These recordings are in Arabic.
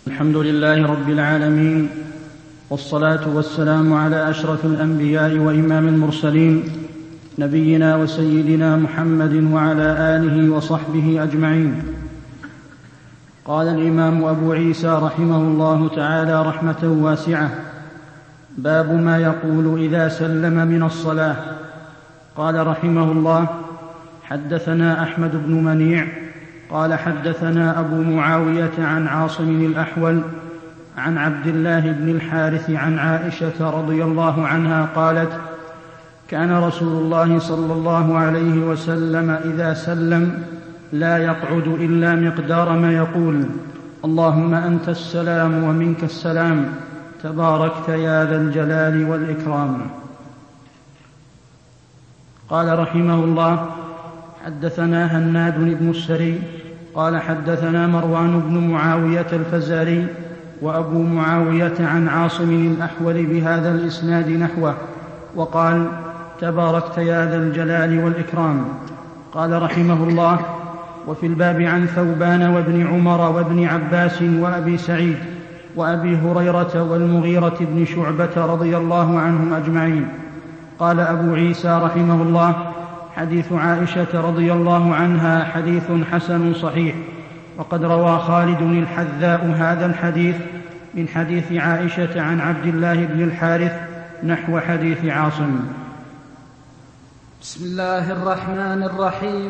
الحمد لله رب العالمين، والصلاة والسلام على أشرف الأنبياء وإمام المرسلين، نبينا وسيدنا محمد وعلى آله وصحبه أجمعين. قال الإمام أبو عيسى رحمه الله تعالى رحمة واسعة: باب ما يقول إذا سلم من الصلاة. قال رحمه الله: حدثنا أحمد بن منيع قال حدثنا أبو معاوية عن عاصم الأحول عن عبد الله بن الحارث عن عائشة رضي الله عنها قالت: كان رسول الله صلى الله عليه وسلم إذا سلم لا يقعد إلا مقدار ما يقول: اللهم أنت السلام ومنك السلام، تباركت يا ذا الجلال والإكرام. قال رحمه الله: حدثنا هناد بن السري قال حدثنا مروان بن معاوية الفزاري وأبو معاوية عن عاصم الأحول بهذا الإسناد نحوه، وقال: تباركت يا ذا الجلال والإكرام. قال رحمه الله: وفي الباب عن ثوبان وابن عمر وابن عباس وأبي سعيد وأبي هريرة والمغيرة بن شعبة رضي الله عنهم أجمعين. قال أبو عيسى رحمه الله: حديث عائشة رضي الله عنها حديث حسن صحيح، وقد روى خالد الحذاء هذا الحديث من حديث عائشة عن عبد الله بن الحارث نحو حديث عاصم. بسم الله الرحمن الرحيم.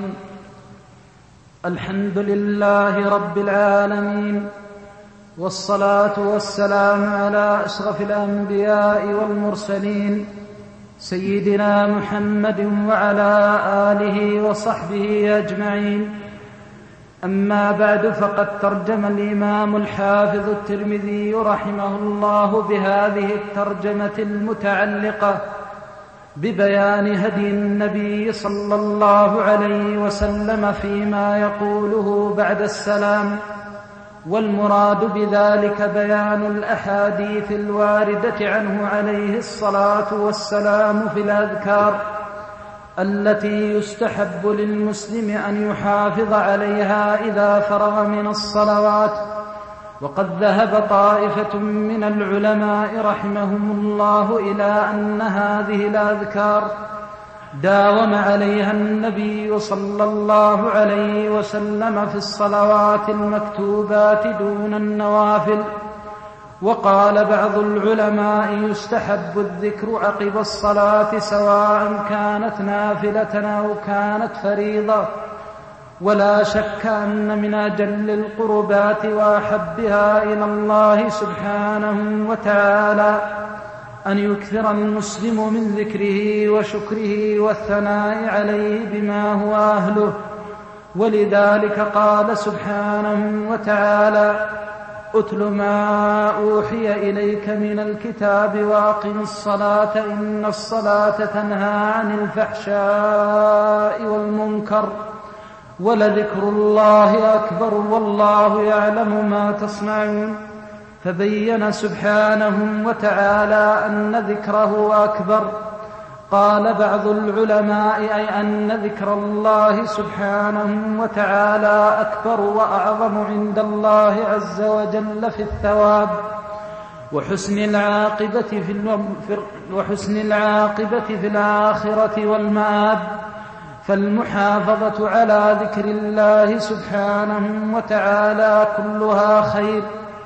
الحمد لله رب العالمين، والصلاة والسلام على أشرف الأنبياء والمرسلين سيدنا محمد وعلى آله وصحبه أجمعين. أما بعد، فقد ترجم الإمام الحافظ الترمذي رحمه الله بهذه الترجمة المتعلقة ببيان هدي النبي صلى الله عليه وسلم فيما يقوله بعد السلام، والمراد بذلك بيان الأحاديث الواردة عنه عليه الصلاة والسلام في الأذكار التي يستحب للمسلم أن يحافظ عليها إذا فرغ من الصلوات. وقد ذهب طائفة من العلماء رحمهم الله إلى أن هذه الأذكار داوم عليها النبي صلى الله عليه وسلم في الصلوات المكتوبات دون النوافل. وقال بعض العلماء: يستحب الذكر عقب الصلاة سواء كانت نافلة أو كانت فريضة، ولا شك أن من أجل القربات وأحبها إلى الله سبحانه وتعالى أن يكثر المسلم من ذكره وشكره والثناء عليه بما هو أهله. ولذلك قال سبحانه وتعالى: أتل ما أوحي إليك من الكتاب وأقم الصلاة إن الصلاة تنهى عن الفحشاء والمنكر ولذكر الله أكبر والله يعلم ما تصنعون. فبين سبحانه وتعالى أن ذكره أكبر. قال بعض العلماء: أي أن ذكر الله سبحانه وتعالى أكبر وأعظم عند الله عز وجل في الثواب وحسن العاقبة في الآخرة والمآب. فالمحافظة على ذكر الله سبحانه وتعالى كلها خير،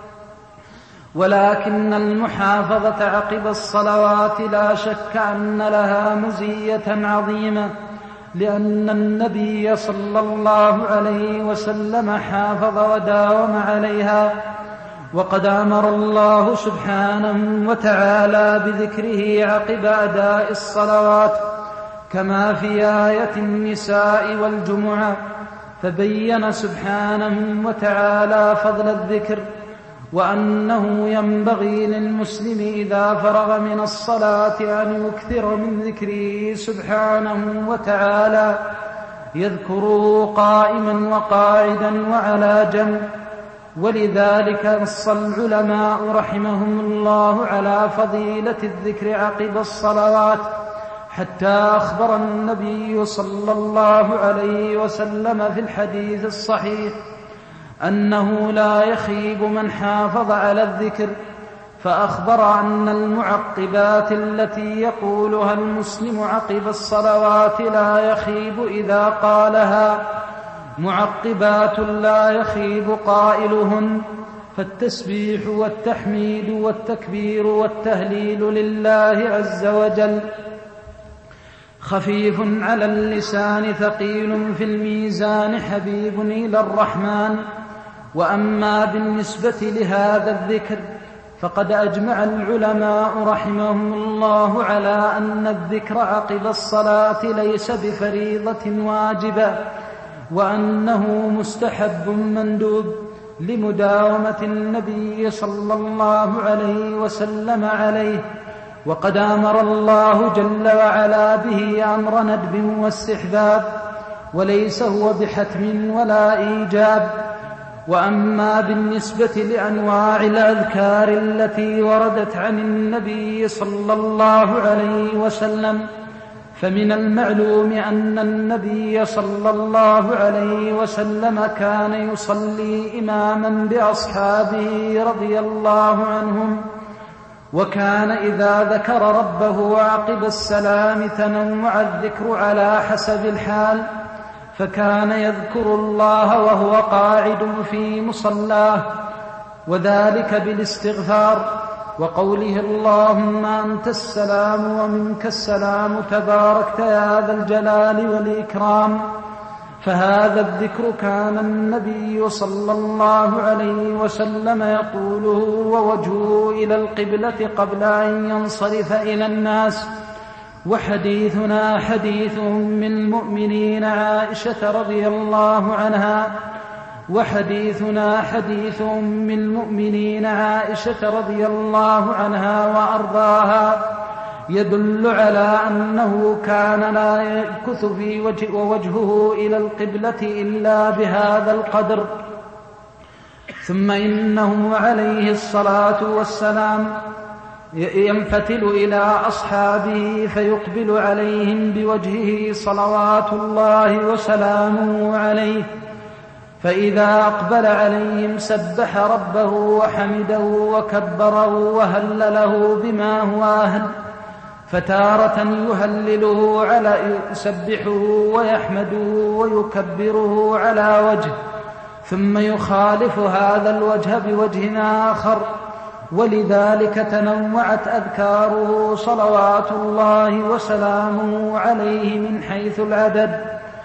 ولكن المحافظة عقب الصلوات لا شك أن لها مزية عظيمة، لأن النبي صلى الله عليه وسلم حافظ وداوم عليها. وقد أمر الله سبحانه وتعالى بذكره عقب أداء الصلوات كما في آية النساء والجمعة، فبين سبحانه وتعالى فضل الذكر، وأنه ينبغي للمسلم إذا فرغ من الصلاة أن يكثر من ذكره سبحانه وتعالى، يذكره قائما وقاعدا وعلى جنب. ولذلك نص العلماء رحمهم الله على فضيلة الذكر عقب الصلوات، حتى أخبر النبي صلى الله عليه وسلم في الحديث الصحيح: أنه لا يخيب من حافظ على الذكر، فأخبر أن المعقبات التي يقولها المسلم عقب الصلوات لا يخيب إذا قالها معقبات لا يخيب قائلهن، فالتسبيح والتحميد والتكبير والتهليل لله عز وجل خفيف على اللسان ثقيل في الميزان حبيب إلى الرحمن. وأما بالنسبة لهذا الذكر فقد أجمع العلماء رحمهم الله على أن الذكر عقب الصلاة ليس بفريضة واجبة، وأنه مستحب مندوب لمداومة النبي صلى الله عليه وسلم عليه، وقد أمر الله جل وعلا به أمر ندب واستحباب، وليس هو بحتم ولا إيجاب. وأما بالنسبة لأنواع الأذكار التي وردت عن النبي صلى الله عليه وسلم فمن المعلوم أن النبي صلى الله عليه وسلم كان يصلي إماما بأصحابه رضي الله عنهم، وكان إذا ذكر ربه عقب السلام تنوع الذكر على حسب الحال، فكان يذكر الله وهو قاعد في مصلاه، وذلك بالاستغفار وقوله اللهم أنت السلام ومنك السلام تباركت يا ذا الجلال والإكرام. فهذا الذكر كان النبي صلى الله عليه وسلم يقوله ووجهه إلى القبلة قبل أن ينصرف إلى الناس. وحديثنا حديث من المؤمنين عائشة رضي الله عنها رضي الله عنها وأرضاها يدل على أنه كان لا يمكث في وجهه إلى القبلة إلا بهذا القدر. ثم إنه عليه الصلاة والسلام ينفتل إلى أصحابه فيقبل عليهم بوجهه صلوات الله وسلامه عليه، فإذا أقبل عليهم سبح ربه وحمده وكبره وهلله بما هو أهل، فتارة يهلله على يسبحه ويحمده ويكبره على وجه، ثم يخالف هذا الوجه بوجه آخر، ولذلك تنوعت أذكاره صلوات الله وسلامه عليه من حيث العدد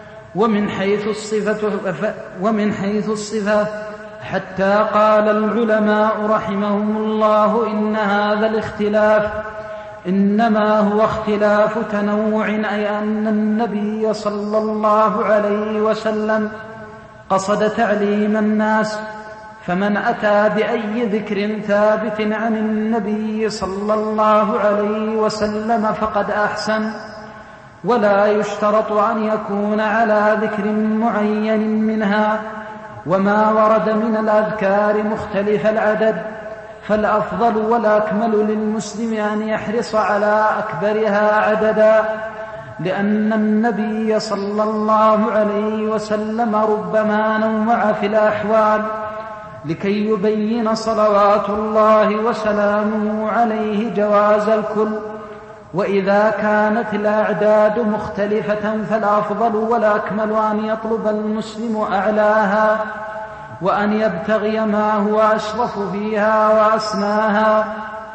ومن حيث الصفة حتى قال العلماء رحمهم الله إن هذا الاختلاف إنما هو اختلاف تنوع، أي أن النبي صلى الله عليه وسلم قصد تعليم الناس، فمن أتى بأي ذكر ثابت عن النبي صلى الله عليه وسلم فقد أحسن، ولا يشترط أن يكون على ذكر معين منها. وما ورد من الأذكار مختلف العدد، فالأفضل والأكمل للمسلم أن يحرص على أكبرها عددا، لأن النبي صلى الله عليه وسلم ربما نوع في الأحوال لكي يبين صلوات الله وسلامه عليه جواز الكل. وإذا كانت الأعداد مختلفة فالأفضل والأكمل أن يطلب المسلم أعلاها، وأن يبتغي ما هو أشرف فيها وأسناها.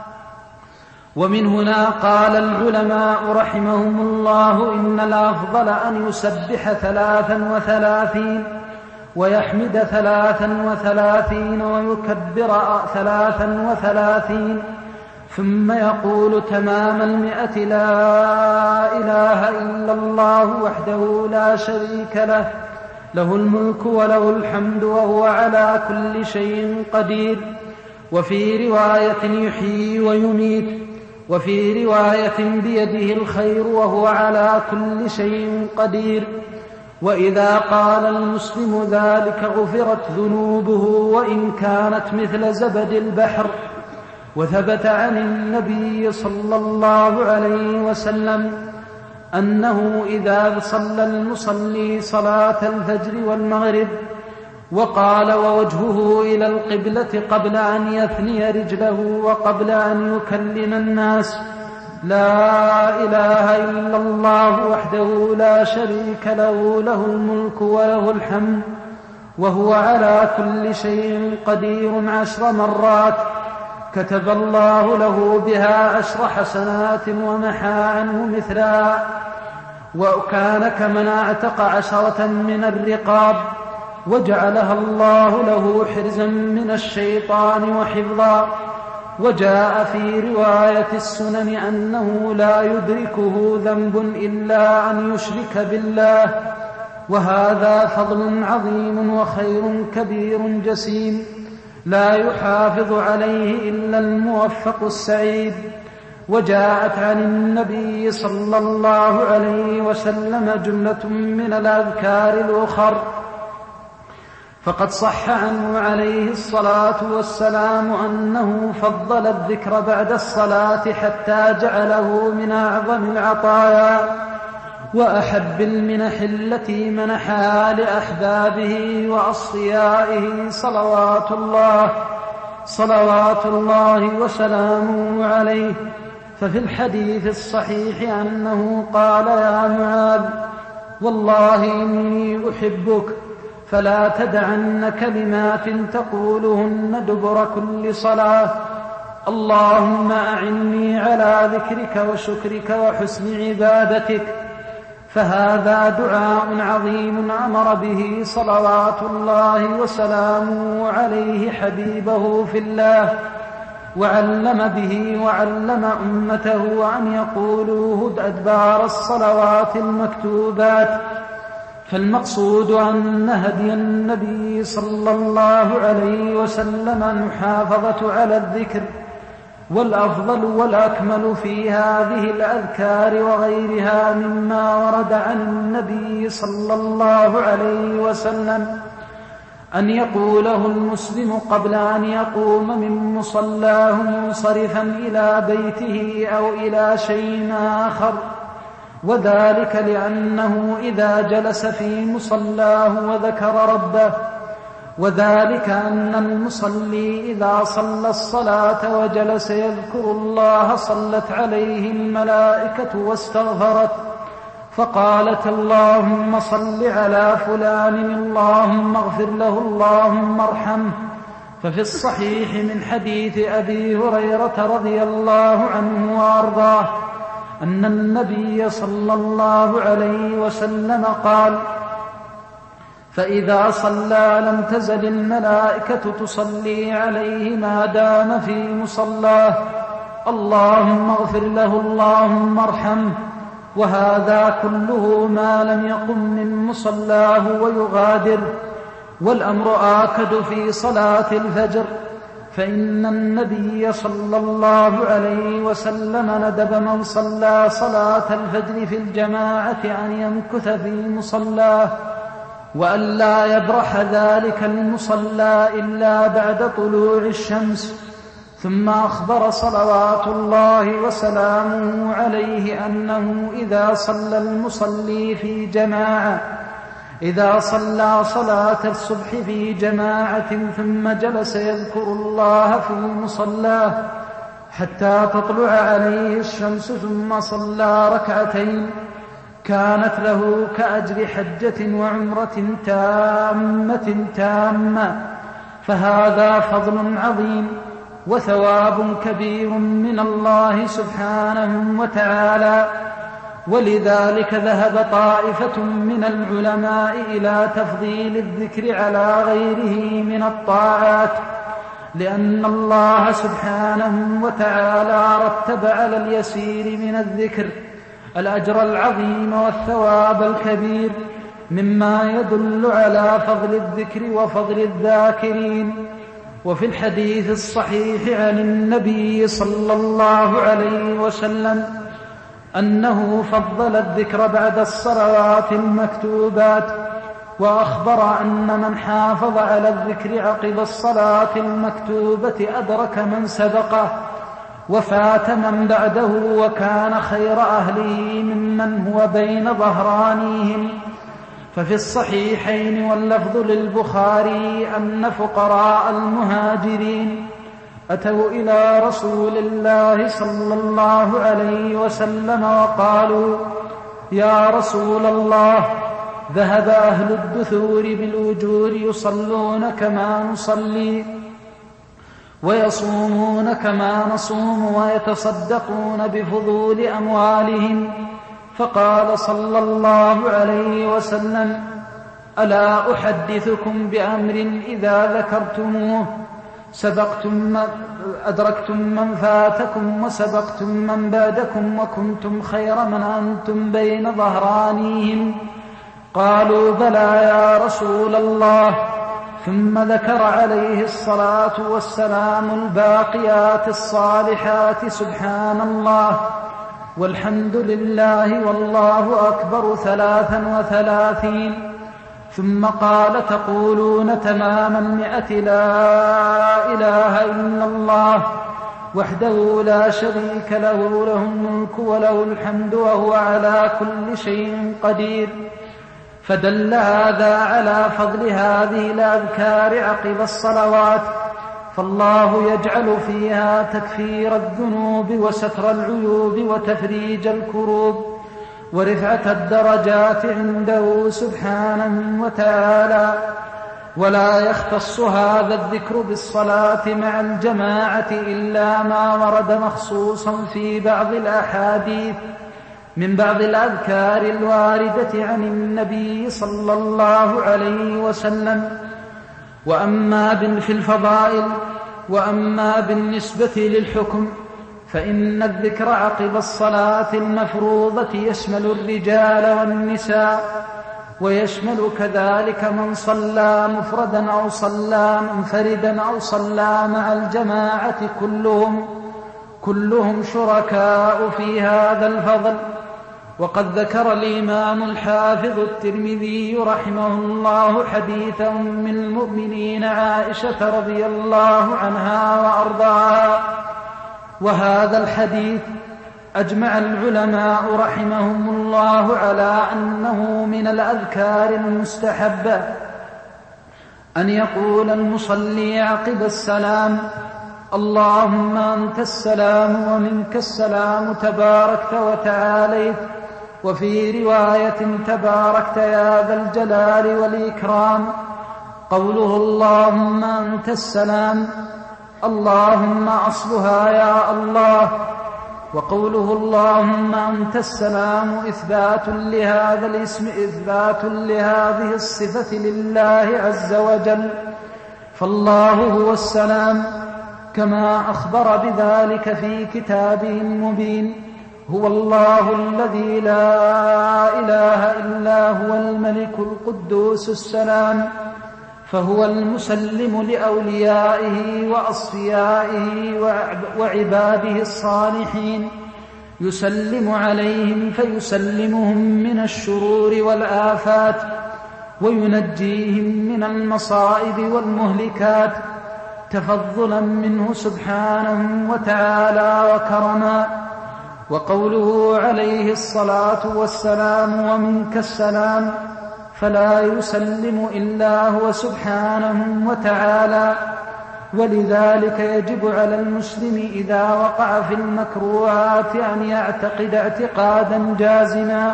ومن هنا قال العلماء رحمهم الله إن الأفضل أن يسبح 33 ويحمد 33 ويكبر 33، ثم يقول تمام 100 لا إله إلا الله وحده لا شريك له، له الملك وله الحمد وهو على كل شيء قدير. وفي رواية يحيي ويميت، وفي رواية بيده الخير وهو على كل شيء قدير. وإذا قال المسلم ذلك غفرت ذنوبه وإن كانت مثل زبد البحر. وثبت عن النبي صلى الله عليه وسلم أنه إذا صلى المصلي صلاة الفجر والمغرب وقال: ووجهه إلى القبلة قبل أن يثني رجله وقبل أن يكلم الناس: لا إله إلا الله وحده لا شريك له، له الملك وله الحمد وهو على كل شيء قدير 10 مرات كتب الله له بها 10 حسنات ومحى عنه مثلها، وكان كمن اعتق 10 من الرقاب، وجعلها الله له حرزا من الشيطان وحفظا. وجاء في رواية السنن أنه لا يدركه ذنب إلا أن يشرك بالله، وهذا فضل عظيم وخير كبير جسيم لا يحافظ عليه إلا الموفق السعيد. وجاءت عن النبي صلى الله عليه وسلم جملة من الأذكار الأخر، فقد صح عنه عليه الصلاة والسلام أنه فضل الذكر بعد الصلاة حتى جعله من أعظم العطايا وأحب المنح التي منحها لأحبابه وأصفيائه صلوات الله وسلامه عليه. ففي الحديث الصحيح أنه قال: يا معاذ، والله إني أحبك، فلا تدعن كلمات تقولهن دبر كل صلاة: اللهم أعني على ذكرك وشكرك وحسن عبادتك. فهذا دعاء عظيم أمر به صلوات الله وسلامه عليه حبيبه في الله، وعلم به وعلم أمته أن يقولوه أدبار الصلوات المكتوبات. فالمقصود أن هدي النبي صلى الله عليه وسلم المحافظة على الذكر، والأفضل والأكمل في هذه الأذكار وغيرها مما ورد عن النبي صلى الله عليه وسلم أن يقوله المسلم قبل أن يقوم من مصلاه منصرفا إلى بيته أو إلى شيء آخر، وذلك لأنه إذا جلس في مصلاه وذكر ربه، وذلك أن المصلي إذا صلى الصلاة وجلس يذكر الله صلت عليه الملائكة واستغفرت فقالت: اللهم صل على فلان، اللهم اغفر له، اللهم ارحمه. ففي الصحيح من حديث أبي هريرة رضي الله عنه وأرضاه أن النبي صلى الله عليه وسلم قال: فإذا صلى لم تزل الملائكة تصلي عليه ما دام في مصلاه: اللهم اغفر له، اللهم ارحمه. وهذا كله ما لم يقم من مصلاه ويغادر. والأمر آكد في صلاة الفجر، فإن النبي صلى الله عليه وسلم ندب من صلى صلاة الفجر في الجماعة أن يمكث في مصلاه، وأن لا يبرح ذلك المصلى إلا بعد طلوع الشمس. ثم أخبر صلوات الله وسلامه عليه أنه إذا صلى المصلي في جماعة، إذا صلى صلاة الصبح في جماعة ثم جلس يذكر الله في مصلاه حتى تطلع عليه الشمس ثم صلى ركعتين، كانت له كأجر حجة وعمرة تامة. فهذا فضل عظيم وثواب كبير من الله سبحانه وتعالى. ولذلك ذهب طائفة من العلماء إلى تفضيل الذكر على غيره من الطاعات، لأن الله سبحانه وتعالى رتب على اليسير من الذكر الأجر العظيم والثواب الكبير، مما يدل على فضل الذكر وفضل الذاكرين. وفي الحديث الصحيح عن النبي صلى الله عليه وسلم أنه فضل الذكر بعد الصلوات المكتوبات، وأخبر أن من حافظ على الذكر عقب الصلاة المكتوبة أدرك من سبقه وفات من بعده، وكان خير أهله ممن هو بين ظهرانيهم. ففي الصحيحين واللفظ للبخاري أن فقراء المهاجرين أتوا إلى رسول الله صلى الله عليه وسلم وقالوا: يا رسول الله، ذهب أهل الدثور بالأجور يصلون كما نصلي ويصومون كما نصوم ويتصدقون بفضول أموالهم. فقال صلى الله عليه وسلم: ألا أحدثكم بأمر إذا ذكرتموه أدركتم من فاتكم وسبقتم من بعدكم وكنتم خير من أنتم بين ظهرانيهم؟ قالوا: بلى يا رسول الله. ثم ذكر عليه الصلاة والسلام الباقيات الصالحات: سبحان الله والحمد لله والله أكبر 33. ثم قال: تقولون تمام 100 لا إله إلا الله وحده لا شريك له، له الملك وله الحمد وهو على كل شيء قدير. فدل هذا على فضل هذه الأذكار عقب الصلوات، فالله يجعل فيها تكفير الذنوب وستر العيوب وتفريج الكروب ورفعة الدرجات عنده سبحانه وتعالى. ولا يختص هذا الذكر بالصلاة مع الجماعة إلا ما ورد مخصوصا في بعض الأحاديث من بعض الأذكار الواردة عن النبي صلى الله عليه وسلم. وأما في الفضائل وأما بالنسبة للحكم فإن الذكر عقب الصلاة المفروضة يشمل الرجال والنساء، ويشمل كذلك من صلى مفردا أو صلى منفردا أو صلى مع الجماعة، كلهم شركاء في هذا الفضل. وقد ذكر الإمام الحافظ الترمذي رحمه الله حديث أم المؤمنين عائشة رضي الله عنها وأرضاها، وهذا الحديث أجمع العلماء رحمهم الله على أنه من الأذكار المستحبة أن يقول المصلي عقب السلام: اللهم أنت السلام ومنك السلام تباركت وتعاليت. وفي رواية: تباركت يا ذا الجلال والإكرام. قوله اللهم أنت السلام اللهم أصلها يا الله، وقوله اللهم أنت السلام إثبات لهذا الاسم، إثبات لهذه الصفة لله عز وجل، فالله هو السلام كما أخبر بذلك في كتابه المبين: هو الله الذي لا إله إلا هو الملك القدوس السلام. فهو المسلم لأوليائه وأصفيائه وعباده الصالحين، يسلم عليهم فيسلمهم من الشرور والآفات وينجيهم من المصائب والمهلكات تفضلا منه سبحانه وتعالى وكرما. وقوله عليه الصلاة والسلام ومنك السلام فلا يسلم إلا هو سبحانه وتعالى. ولذلك يجب على المسلم إذا وقع في المكروهات أن يعتقد اعتقادا جازما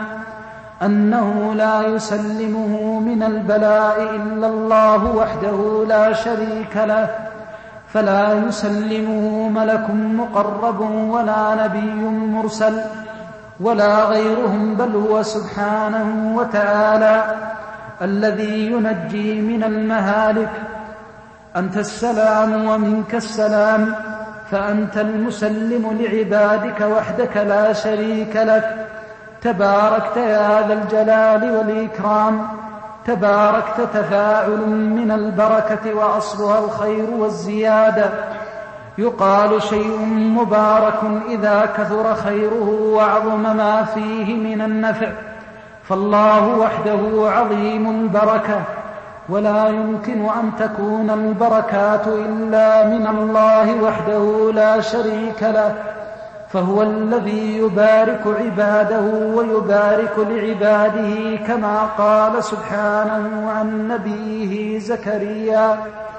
أنه لا يسلمه من البلاء إلا الله وحده لا شريك له، فلا يسلمه ملك مقرب ولا نبي مرسل ولا غيرهم، بل هو سبحانه وتعالى الذي ينجي من المهالك. أنت السلام ومنك السلام، فأنت المسلم لعبادك وحدك لا شريك لك. تباركت يا ذا الجلال والإكرام، تباركت تفاعل من البركة وأصلها الخير والزيادة. يقال شيء مبارك إذا كثر خيره وعظم ما فيه من النفع، فالله وحده عظيم البركة، ولا يمكن أن تكون البركات إلا من الله وحده لا شريك له، فهو الذي يبارك عباده ويبارك لعباده، كما قال سبحانه عن نبيه زكريا: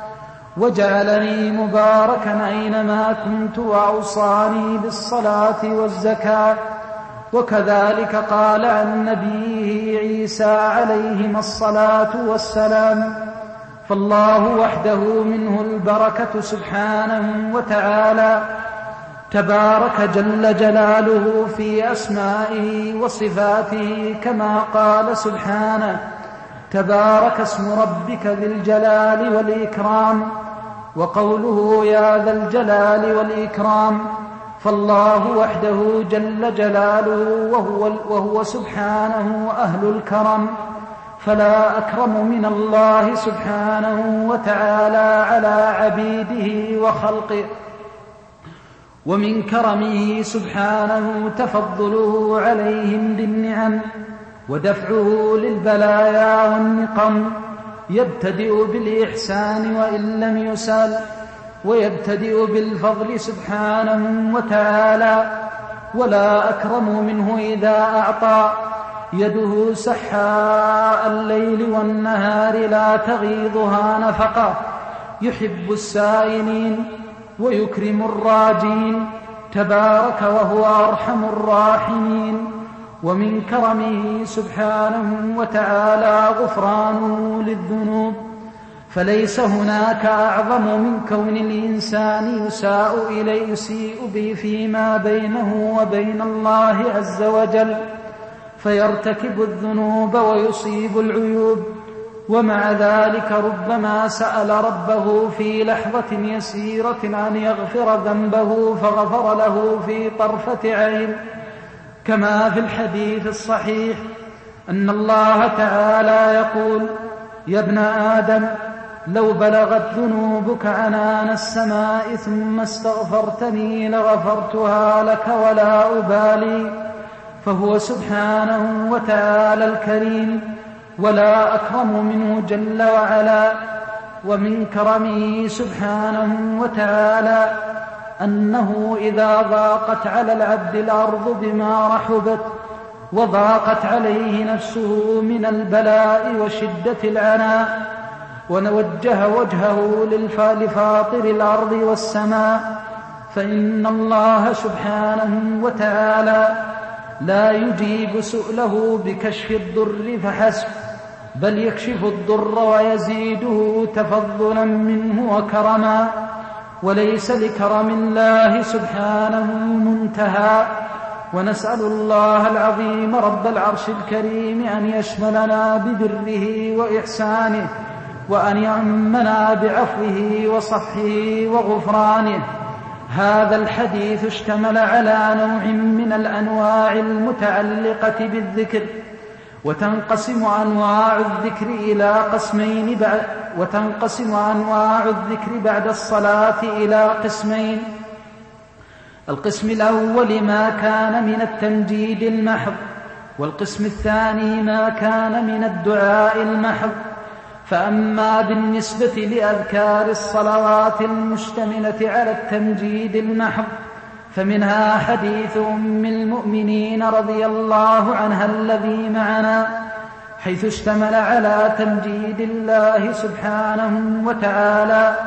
وجعلني مباركا أينما كنت وأوصاني بالصلاة والزكاة. وكذلك قال عن نبيه عيسى عليهما الصلاة والسلام. فالله وحده منه البركة سبحانه وتعالى، تبارك جل جلاله في أسمائه وصفاته، كما قال سبحانه: تبارك اسم ربك ذي الجلال والإكرام. وقوله يا ذا الجلال والإكرام، فالله وحده جل جلاله وهو سبحانه أهل الكرم، فلا أكرم من الله سبحانه وتعالى على عبيده وخلقه. ومن كرمه سبحانه تفضله عليهم بالنعم ودفعه للبلايا والنقم، يبتدئ بالإحسان وإن لم يسأل، ويبتدئ بالفضل سبحانه وتعالى. ولا أكرم منه إذا أعطى، يده سحاء الليل والنهار لا تغيضها نفقة، يحب السائلين ويكرم الراجين، تبارك وهو أرحم الراحمين. ومن كرمه سبحانه وتعالى غفرانه للذنوب، فليس هناك أعظم من كون الإنسان يسيء به فيما بينه وبين الله عز وجل، فيرتكب الذنوب ويصيب العيوب، ومع ذلك ربما سأل ربه في لحظة يسيرة أن يغفر ذنبه فغفر له في طرفة عين، كما في الحديث الصحيح أن الله تعالى يقول: يا ابن آدم، لو بلغت ذنوبك عنان السماء ثم استغفرتني لغفرتها لك ولا أبالي. فهو سبحانه وتعالى الكريم، ولا أكرم منه جل وعلا. ومن كرمه سبحانه وتعالى أنه إذا ضاقت على العبد الأرض بما رحبت، وضاقت عليه نفسه من البلاء وشدة العناء، ونوجه وجهه لفاطر الأرض والسماء، فإن الله سبحانه وتعالى لا يجيب سؤله بكشف الضر فحسب، بل يكشف الضر ويزيده تفضلا منه وكرما، وليس لكرم الله سبحانه منتهى. ونسأل الله العظيم رب العرش الكريم أن يشملنا ببره وإحسانه، وأن يعمنا بعفوه وصفحه وغفرانه. هذا الحديث اشتمل على نوع من الأنواع المتعلقة بالذكر، وتنقسم أنواع الذكر بعد الصلاة إلى قسمين: القسم الأول ما كان من التمجيد المحض، والقسم الثاني ما كان من الدعاء المحض. فأما بالنسبة لأذكار الصلوات المشتملة على التمجيد المحض، فمنها حديث أم المؤمنين رضي الله عنها الذي معنا، حيث اشتمل على تمجيد الله سبحانه وتعالى،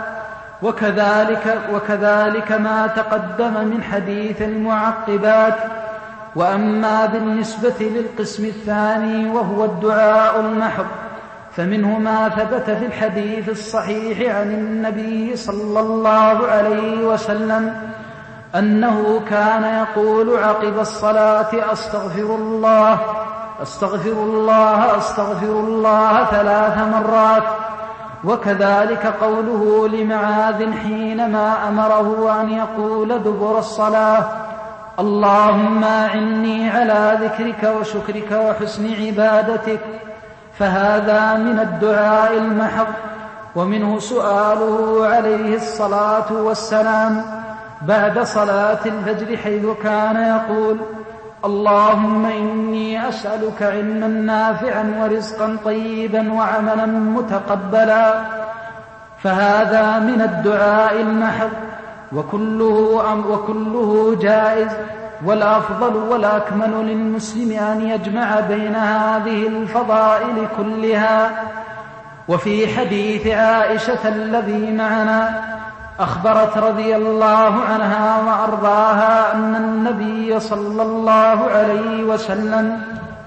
وكذلك ما تقدم من حديث المعقبات. وأما بالنسبة للقسم الثاني وهو الدعاء المحض، فمنه ما ثبت في الحديث الصحيح عن النبي صلى الله عليه وسلم أنه كان يقول عقب الصلاة: أستغفر الله أستغفر الله أستغفر الله 3 مرات. وكذلك قوله لمعاذ حينما أمره أن يقول دبر الصلاة: اللهم أعني على ذكرك وشكرك وحسن عبادتك. فهذا من الدعاء المحض. ومنه سؤاله عليه الصلاة والسلام بعد صلاة الفجر، حيث كان يقول: اللهم إني أسألك علما نافعا ورزقا طيبا وعملا متقبلا. فهذا من الدعاء المحض. وكله جائز، والأفضل والأكمل للمسلم أن يجمع بين هذه الفضائل كلها. وفي حديث عائشة الذي معنا أخبرت رضي الله عنها وأرضاها أن النبي صلى الله عليه وسلم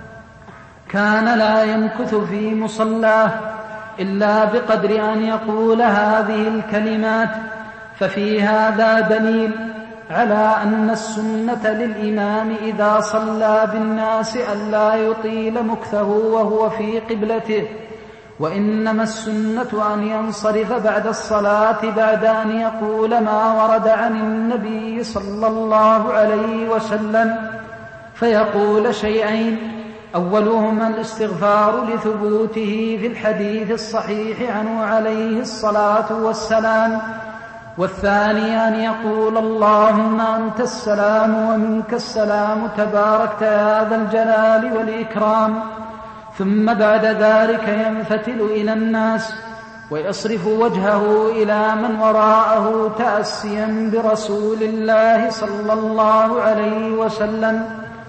كان لا يمكث في مصلاه إلا بقدر أن يقول هذه الكلمات. ففي هذا دليل على أن السنة للإمام إذا صلى بالناس ألا يطيل مكثه وهو في قبلته، وإنما السنة أن ينصرف بعد الصلاة بعد أن يقول ما ورد عن النبي صلى الله عليه وسلم، فيقول شيئين: أولهما الاستغفار لثبوته في الحديث الصحيح عنه عليه الصلاة والسلام، والثاني أن يقول اللهم أنت السلام ومنك السلام تباركت يا ذا الجلال والإكرام. ثم بعد ذلك ينفتل إلى الناس ويصرف وجهه إلى من وراءه تأسيا برسول الله صلى الله عليه وسلم.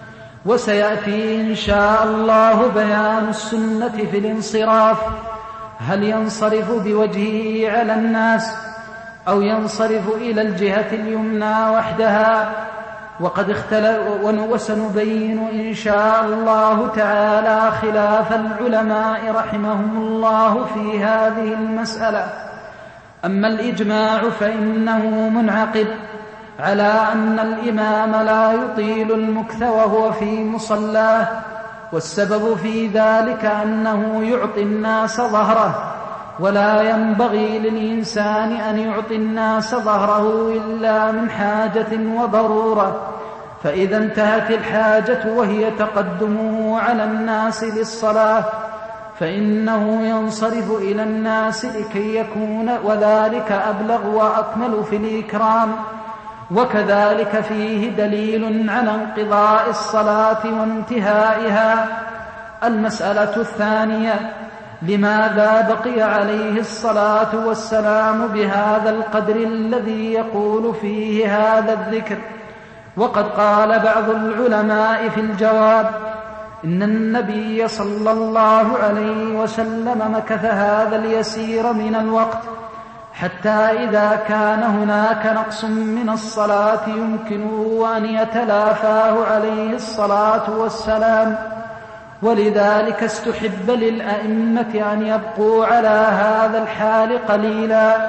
وسيأتي إن شاء الله بيان السنة في الانصراف، هل ينصرف بوجهه على الناس أو ينصرف إلى الجهة اليمنى وحدها؟ وقد اختلف، وسنبين إن شاء الله تعالى خلاف العلماء رحمهم الله في هذه المسألة. أما الإجماع فإنه منعقد على أن الإمام لا يطيل المكث وهو في مصلاه، والسبب في ذلك أنه يعطي الناس ظهره، ولا ينبغي للإنسان أن يعطي الناس ظهره إلا من حاجة وضرورة، فإذا انتهت الحاجة وهي تقدمه على الناس للصلاة فإنه ينصرف إلى الناس لكي يكون وذلك أبلغ وأكمل في الإكرام. وكذلك فيه دليل على انقضاء الصلاة وانتهائها. المسألة الثانية: لماذا بقي عليه الصلاة والسلام بهذا القدر الذي يقول فيه هذا الذكر؟ وقد قال بعض العلماء في الجواب إن النبي صلى الله عليه وسلم مكث هذا اليسير من الوقت حتى إذا كان هناك نقص من الصلاة يمكنه أن يتلافاه عليه الصلاة والسلام، ولذلك استحب للأئمة أن يبقوا على هذا الحال قليلا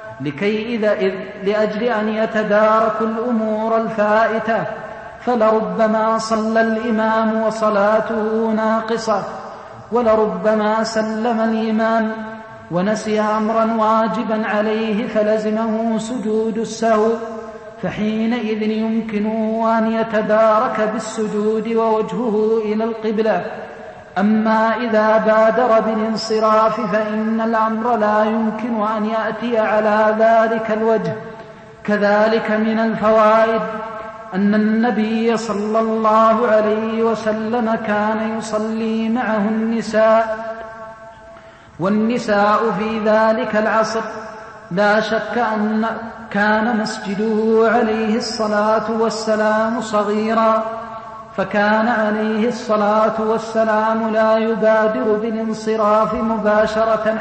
لأجل أن يتداركوا الأمور الفائتة. فلربما صلى الإمام وصلاته ناقصة، ولربما سلم الإمام ونسي أمرا واجبا عليه فلزمه سجود السهو، فحينئذ يمكنه أن يتدارك بالسجود ووجهه إلى القبلة. أما إذا بادر بالانصراف فإن الأمر لا يمكن أن يأتي على ذلك الوجه. كذلك من الفوائد أن النبي صلى الله عليه وسلم كان يصلي معه النساء، والنساء في ذلك العصر لا شك أن كان مسجده عليه الصلاة والسلام صغيرا، فكان عليه الصلاة والسلام لا يبادر بالانصراف مباشرة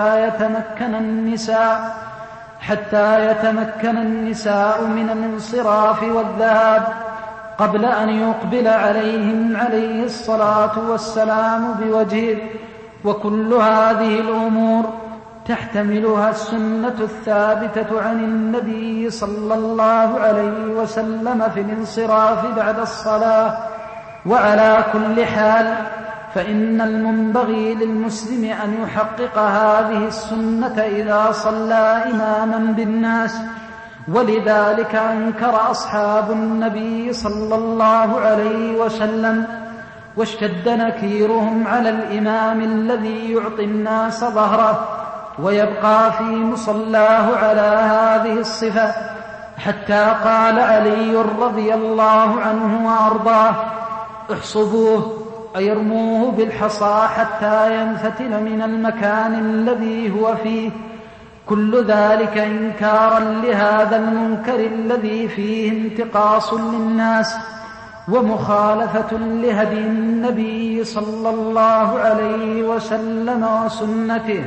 حتى يتمكن النساء من الانصراف والذهاب قبل أن يقبل عليهم عليه الصلاة والسلام بوجهه. وكل هذه الأمور تحتملها السنة الثابتة عن النبي صلى الله عليه وسلم في الانصراف بعد الصلاة. وعلى كل حال فإن المنبغي للمسلم أن يحقق هذه السنة إذا صلى إماما بالناس، ولذلك أنكر أصحاب النبي صلى الله عليه وسلم واشتد نكيرهم على الإمام الذي يعطي الناس ظهره ويبقى في مصلاه على هذه الصفة، حتى قال علي رضي الله عنه وأرضاه: احصبوه أيرموه بالحصى حتى ينفتل من المكان الذي هو فيه، كل ذلك إنكارا لهذا المنكر الذي فيه انتقاص للناس ومخالفة لهدي النبي صلى الله عليه وسلم وسنته.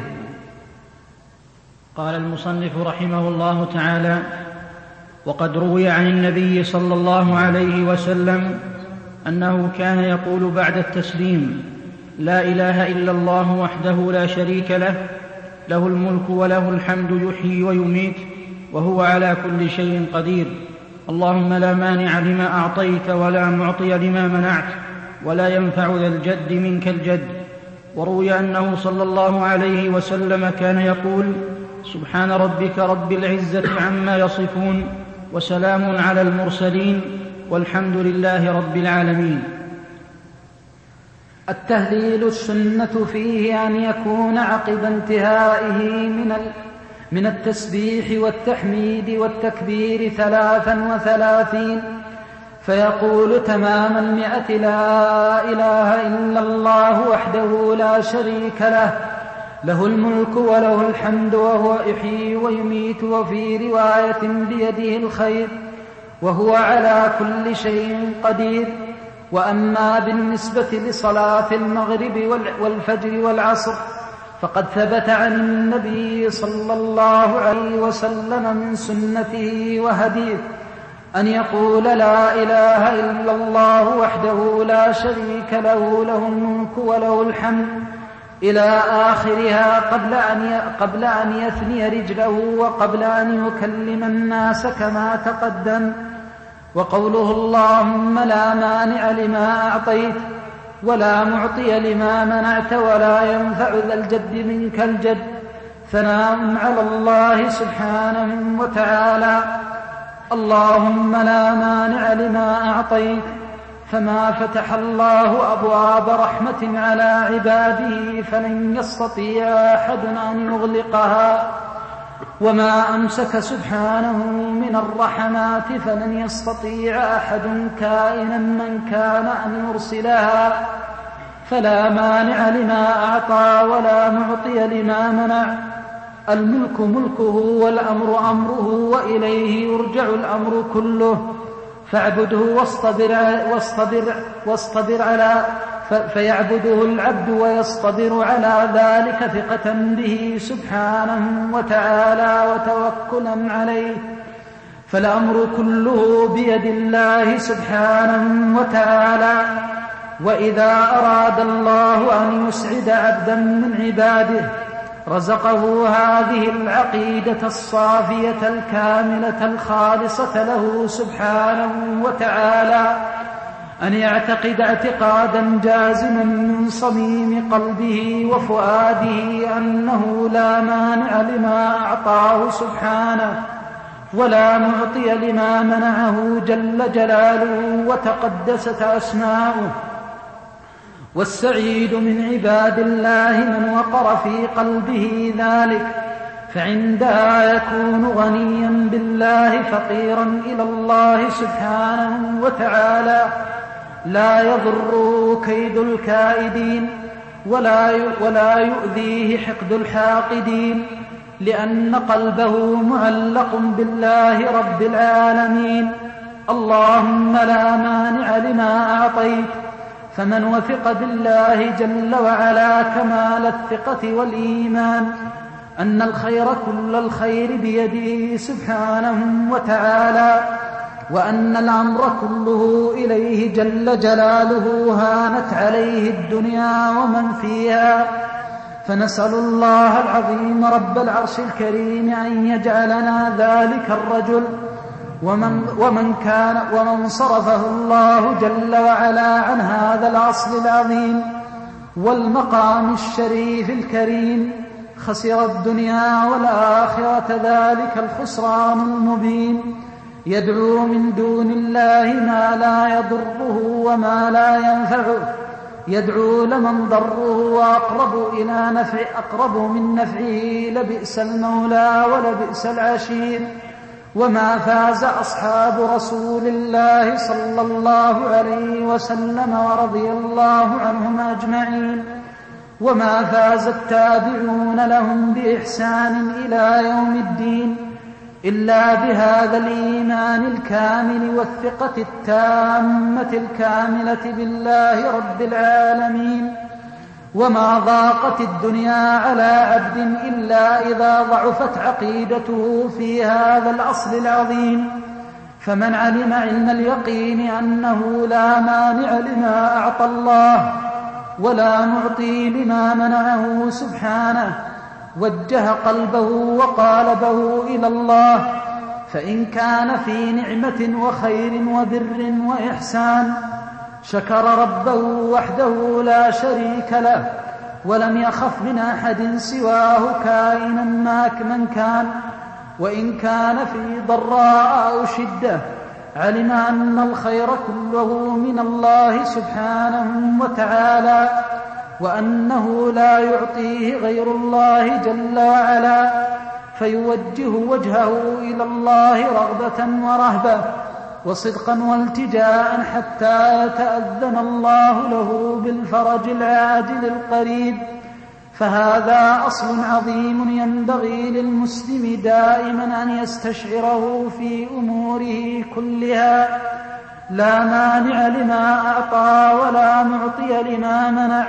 قال المصنف رحمه الله تعالى: وقد روي عن النبي صلى الله عليه وسلم أنه كان يقول بعد التسليم: لا إله إلا الله وحده لا شريك له، له الملك وله الحمد يحيي ويميت وهو على كل شيء قدير، اللهم لا مانع لما أعطيت ولا معطي لما منعت ولا ينفع ذا الجد منك الجد. وروي أنه صلى الله عليه وسلم كان يقول: سبحان ربك رب العزة عما يصفون وسلام على المرسلين والحمد لله رب العالمين. التهليل السنة فيه أن يكون عقب انتهائه من التسبيح والتحميد والتكبير 33، فيقول تمام 100: لا إله إلا الله وحده لا شريك له، له الملك وله الحمد وهو يحيي ويميت، وفي رواية بيده الخير وهو على كل شيء قدير. وأما بالنسبة لصلاة المغرب والفجر والعصر فقد ثبت عن النبي صلى الله عليه وسلم من سنته وهديه أن يقول: لا إله إلا الله وحده لا شريك له، له الملك وله الحمد، إلى آخرها، قبل أن يثني رجله وقبل أن يكلم الناس كما تقدم. وقوله: اللهم لا مانع لما أعطيت ولا معطي لما منعت ولا ينفع ذا الجد منك الجد، ثناء على الله سبحانه وتعالى. اللهم لا مانع لما أعطيت، فما فتح الله أبواب رحمة على عباده فلن يستطيع أحد أن يغلقها، وما أمسك سبحانه من الرحمات فلن يستطيع أحد كائنا من كان أن يرسلها. فلا مانع لما أعطى ولا معطي لما منع. الملك ملكه والأمر أمره وإليه يرجع الأمر كله، فاعبده واصطبر على فيعبده العبد ويصطبر على ذلك ثقة به سبحانه وتعالى وتوكلا عليه. فالأمر كله بيد الله سبحانه وتعالى. وإذا أراد الله أن يسعد عبدا من عباده رزقه هذه العقيدة الصافية الكاملة الخالصة له سبحانه وتعالى، أن يعتقد اعتقادا جازما من صميم قلبه وفؤاده أنه لا مانع لما أعطاه سبحانه ولا معطي لما منعه جل جلاله وتقدست أسماؤه. والسعيد من عباد الله من وقر في قلبه ذلك، فعندها يكون غنيا بالله فقيرا إلى الله سبحانه وتعالى، لا يضره كيد الكائدين ولا يؤذيه حقد الحاقدين، لأن قلبه معلق بالله رب العالمين. اللهم لا مانع لما أعطيت، فمن وثق بالله جل وعلا كمال الثقة والإيمان أن الخير كل الخير بيده سبحانه وتعالى، وأن الأمر كله إليه جل جلاله، هانت عليه الدنيا ومن فيها. فنسأل الله العظيم رب العرش الكريم أن يجعلنا ذلك الرجل ومن صرفه الله جل وعلا عن هذا الأصل العظيم والمقام الشريف الكريم خسر الدنيا والآخرة، ذلك الخسران المبين. يدعو من دون الله ما لا يضره وما لا ينفعه، يدعو لمن ضره وأقرب إلى نفع أقرب من نفعه، لبئس المولى ولبئس العشير. وما فاز أصحاب رسول الله صلى الله عليه وسلم ورضي الله عنهم أجمعين وما فاز التابعون لهم بإحسان إلى يوم الدين إلا بهذا الإيمان الكامل والثقة التامة الكاملة بالله رب العالمين. وما ضاقت الدنيا على عبد إلا إذا ضعفت عقيدته في هذا الأصل العظيم. فمن علم علم اليقين أنه لا مانع لما أعطى الله ولا معطي لما منعه سبحانه، وجه قلبه وقالبه إلى الله، فإن كان في نعمة وخير وبر وإحسان شكر ربه وحده لا شريك له، ولم يخف من أحد سواه كائنا من كان. وإن كان في ضراء أو شدة علم أن الخير كله من الله سبحانه وتعالى، وأنه لا يعطيه غير الله جل وعلا، فيوجه وجهه إلى الله رغبة ورهبة وصدقا والتجاء حتى يتأذن الله له بالفرج العاجل القريب. فهذا أصل عظيم ينبغي للمسلم دائما أن يستشعره في أموره كلها، لا مانع لما أعطى ولا معطي لما منع.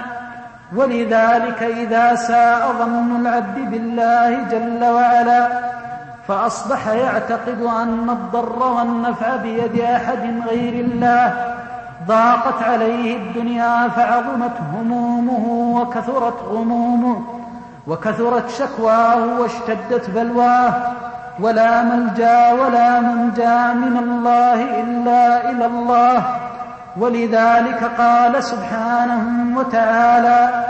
ولذلك إذا ساء ظن العبد بالله جل وعلا فأصبح يعتقد أن الضر والنفع بيد أحد غير الله، ضاقت عليه الدنيا فعظمت همومه وكثرت غمومه وكثرت شكواه واشتدت بلواه، ولا ملجا ولا منجا من الله إلا إلى الله. ولذلك قال سبحانه وتعالى: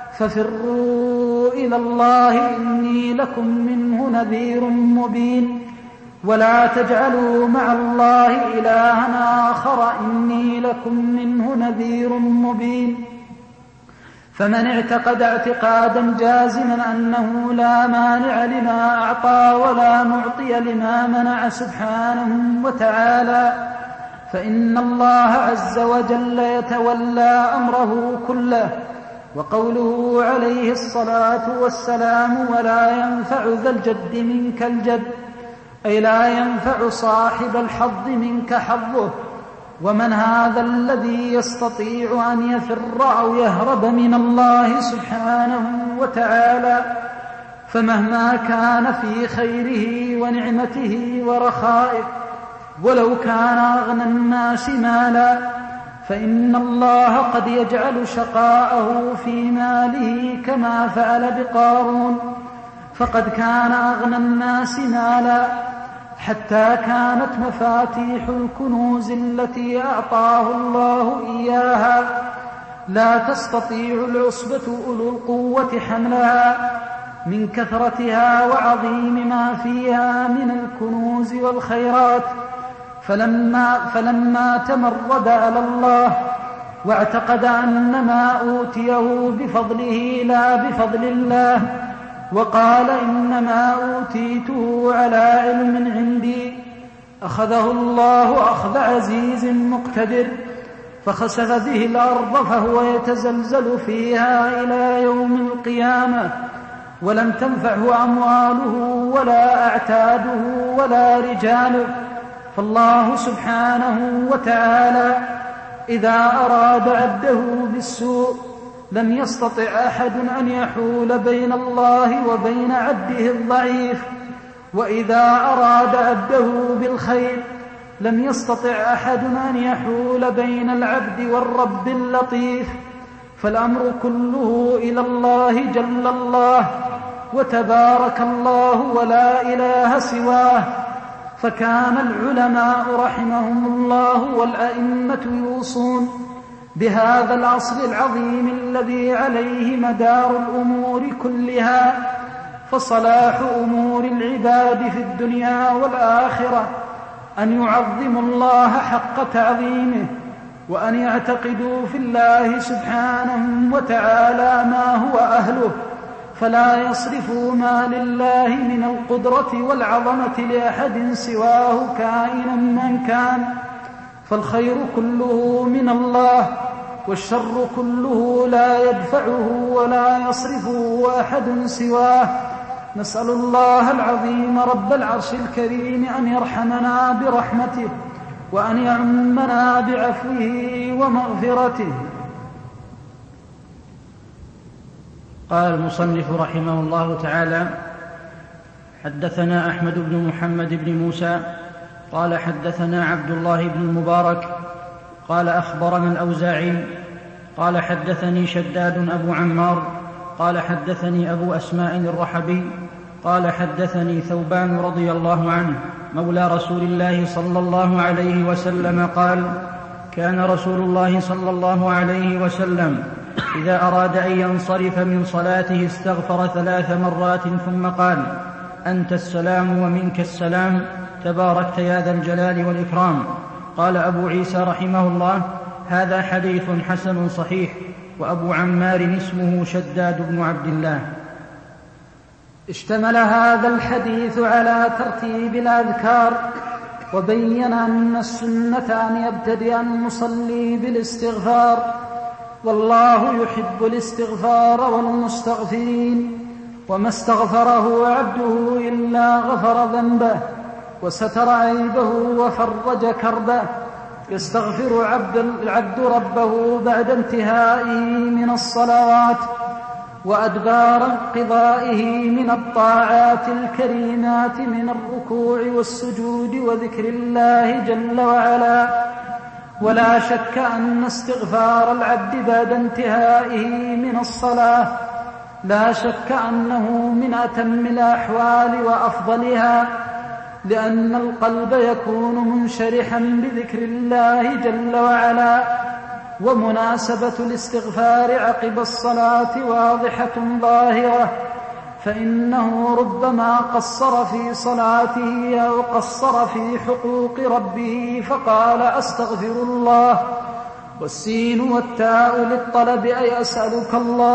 ففروا إلى الله إني لكم منه نذير مبين، ولا تجعلوا مع الله إلها آخر إني لكم منه نذير مبين. فمن اعتقد اعتقادا جازما أنه لا مانع لما أعطى ولا معطي لما منع سبحانه وتعالى، فإن الله عز وجل يتولى أمره كله. وقوله عليه الصلاة والسلام: ولا ينفع ذا الجد منك الجد، أي لا ينفع صاحب الحظ منك حظه. ومن هذا الذي يستطيع أن يفر أو يهرب من الله سبحانه وتعالى؟ فمهما كان في خيره ونعمته ورخائه، ولو كان أغنى الناس مالا، فإن الله قد يجعل شقاءه في ماله كما فعل بقارون، فقد كان أغنى الناس مالا حتى كانت مفاتيح الكنوز التي أعطاه الله إياها لا تستطيع العصبة أولو القوة حملها من كثرتها وعظيم ما فيها من الكنوز والخيرات. فلما تمرد على الله واعتقد أن ما أوتيه بفضله لا بفضل الله، وقال إنما أوتيته على علم عندي، أخذه الله أخذ عزيز مقتدر، فخسف به الأرض فهو يتزلزل فيها إلى يوم القيامة، ولم تنفعه أمواله ولا أعتاده ولا رجاله. فالله سبحانه وتعالى إذا أراد عبده بالسوء لم يستطع أحد أن يحول بين الله وبين عبده الضعيف، وإذا أراد عبده بالخير لم يستطع أحد أن يحول بين العبد والرب اللطيف. فالأمر كله إلى الله جل الله وتبارك الله ولا إله سواه. فكان العلماء رحمهم الله والأئمة يوصون بهذا الأصل العظيم الذي عليه مدار الأمور كلها، فصلاح أمور العباد في الدنيا والآخرة أن يعظموا الله حق تعظيمه، وأن يعتقدوا في الله سبحانه وتعالى ما هو أهله، فلا يصرفوا ما لله من القدرة والعظمة لأحد سواه كائنا من كان. فالخير كله من الله، والشر كله لا يدفعه ولا يصرفه أحد سواه. نسأل الله العظيم رب العرش الكريم أن يرحمنا برحمته وأن يعمنا بعفوه ومغفرته. قال المصنف رحمه الله تعالى: حدثنا أحمد بن محمد بن موسى قال حدثنا عبد الله بن المبارك قال أخبرنا الأوزاعي قال حدثني شداد أبو عمار قال حدثني أبو أسماء الرحبي قال حدثني ثوبان رضي الله عنه مولى رسول الله صلى الله عليه وسلم قال: كان رسول الله صلى الله عليه وسلم إذا أراد أن ينصرف من صلاته استغفر 3 مرات ثم قال: أنت السلام ومنك السلام تباركت يا ذا الجلال والإكرام. قال أبو عيسى رحمه الله: هذا حديث حسن صحيح. وأبو عمار اسمه شداد بن عبد الله. اشتمل هذا الحديث على ترتيب الأذكار، وبين أن السنة أن يبتدئ المصلي بالاستغفار، والله يحب الاستغفار والمستغفرين، وما استغفره عبده إلا غفر ذنبه وستر عيبه وفرج كربه. يستغفر العبد ربه بعد انتهائه من الصلوات وأدبار انقضائه من الطاعات الكريمات من الركوع والسجود وذكر الله جل وعلا. ولا شك أن استغفار العبد بعد انتهائه من الصلاة لا شك أنه من أتم الأحوال وأفضلها، لأن القلب يكون منشرحا بذكر الله جل وعلا. ومناسبة الاستغفار عقب الصلاة واضحة ظاهرة، فإنه ربما قصر في صلاته أو قصر في حقوق ربه فقال: أستغفر الله، والسين والتاء للطلب أي أسألك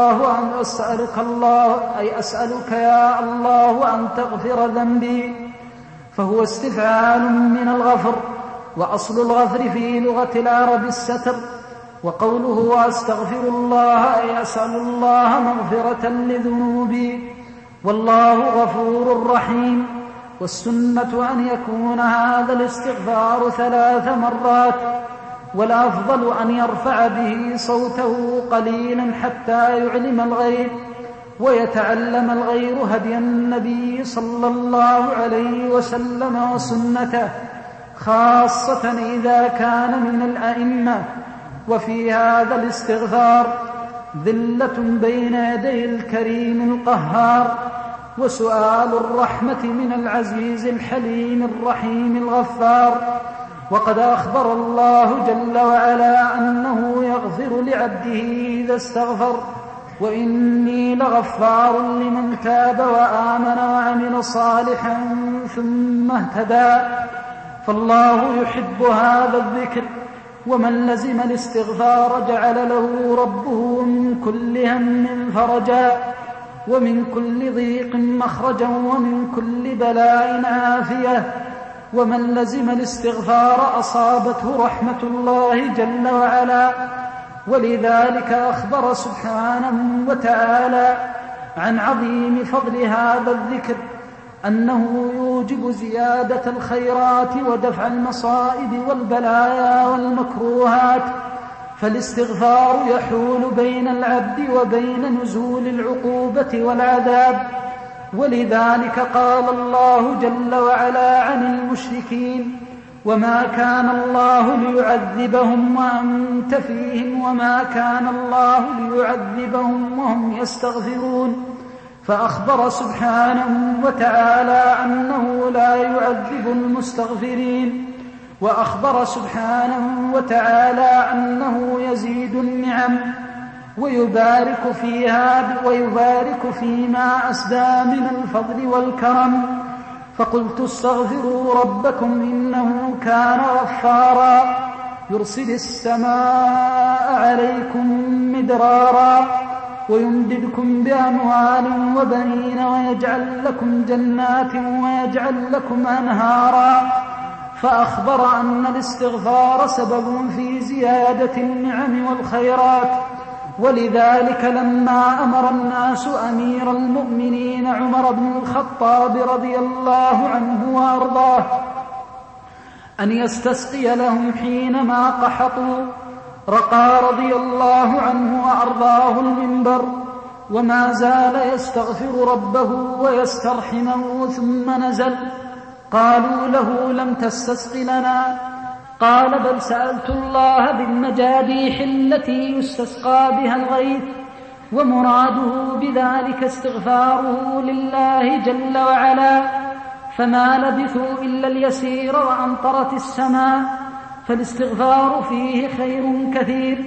يا الله أن تغفر ذنبي، فهو استفعال من الغفر. وأصل الغفر في لغة العرب الستر، وقوله أستغفر الله أي أسأل الله مغفرة لذنوبي، والله غفور رحيم. والسنة أن يكون هذا الاستغفار 3 مرات، والأفضل أن يرفع به صوته قليلا حتى يعلم الغير ويتعلم الغير هدي النبي صلى الله عليه وسلم وسنته، خاصة إذا كان من الأئمة. وفي هذا الاستغفار ذلة بين يدي الكريم القهار، وسؤال الرحمة من العزيز الحليم الرحيم الغفار. وقد أخبر الله جل وعلا أنه يغفر لعبده إذا استغفر: وإني لغفار لمن تاب وآمن وعمل صالحا ثم اهتدى. فالله يحب هذا الذكر، ومن لزم الاستغفار جعل له ربه من كل هم فرجا، ومن كل ضيق مخرجا، ومن كل بلاء عافية. ومن لزم الاستغفار أصابته رحمة الله جل وعلا. ولذلك أخبر سبحانه وتعالى عن عظيم فضل هذا الذكر أنه يوجب زيادة الخيرات ودفع المصائب والبلايا والمكروهات. فالاستغفار يحول بين العبد وبين نزول العقوبة والعذاب. ولذلك قال الله جل وعلا عن المشركين: وما كان الله ليعذبهم وأنت فيهم وما كان الله ليعذبهم وهم يستغفرون. فأخبر سبحانه وتعالى أنه لا يعذب المستغفرين، وأخبر سبحانه وتعالى أنه يزيد النعم ويبارك فيما أسدى من الفضل والكرم. فقلت استغفروا ربكم إنه كان غفارا يرسل السماء عليكم مدرارا ويمددكم بأموال وبنين ويجعل لكم جنات ويجعل لكم أنهارا. فأخبر أن الاستغفار سبب في زيادة النعم والخيرات. ولذلك لما أمر الناس أمير المؤمنين عمر بن الخطاب رضي الله عنه وأرضاه أن يستسقي لهم حينما قحطوا، رقى رضي الله عنه وأرضاه المنبر وما زال يستغفر ربه ويسترحمه، ثم نزل. قالوا له: لم تستسق لنا؟ قال: بل سألت الله بالمجاديح التي يستسقى بها الغيث، ومراده بذلك استغفاره لله جل وعلا، فما لبثوا إلا اليسير وأمطرت السماء، فالاستغفار فيه خير كثير.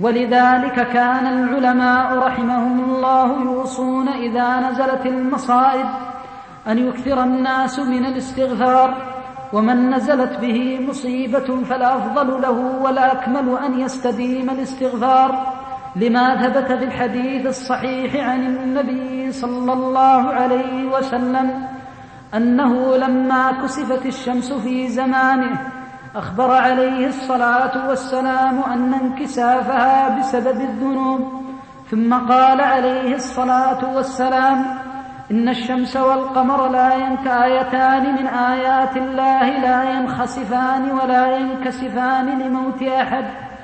ولذلك كان العلماء رحمهم الله يوصون إذا نزلت المصائب أن يكثر الناس من الاستغفار، ومن نزلت به مصيبة فالأفضل له والأكمل أن يستديم الاستغفار، لما ثبت في الحديث الصحيح عن النبي صلى الله عليه وسلم أنه لما كسفت الشمس في زمانه أخبر عليه الصلاة والسلام أن انكسافها بسبب الذنوب، ثم قال عليه الصلاة والسلام: إن الشمس والقمر كآيتان من آيات الله لا ينخسفان ولا ينكسفان لموت أحد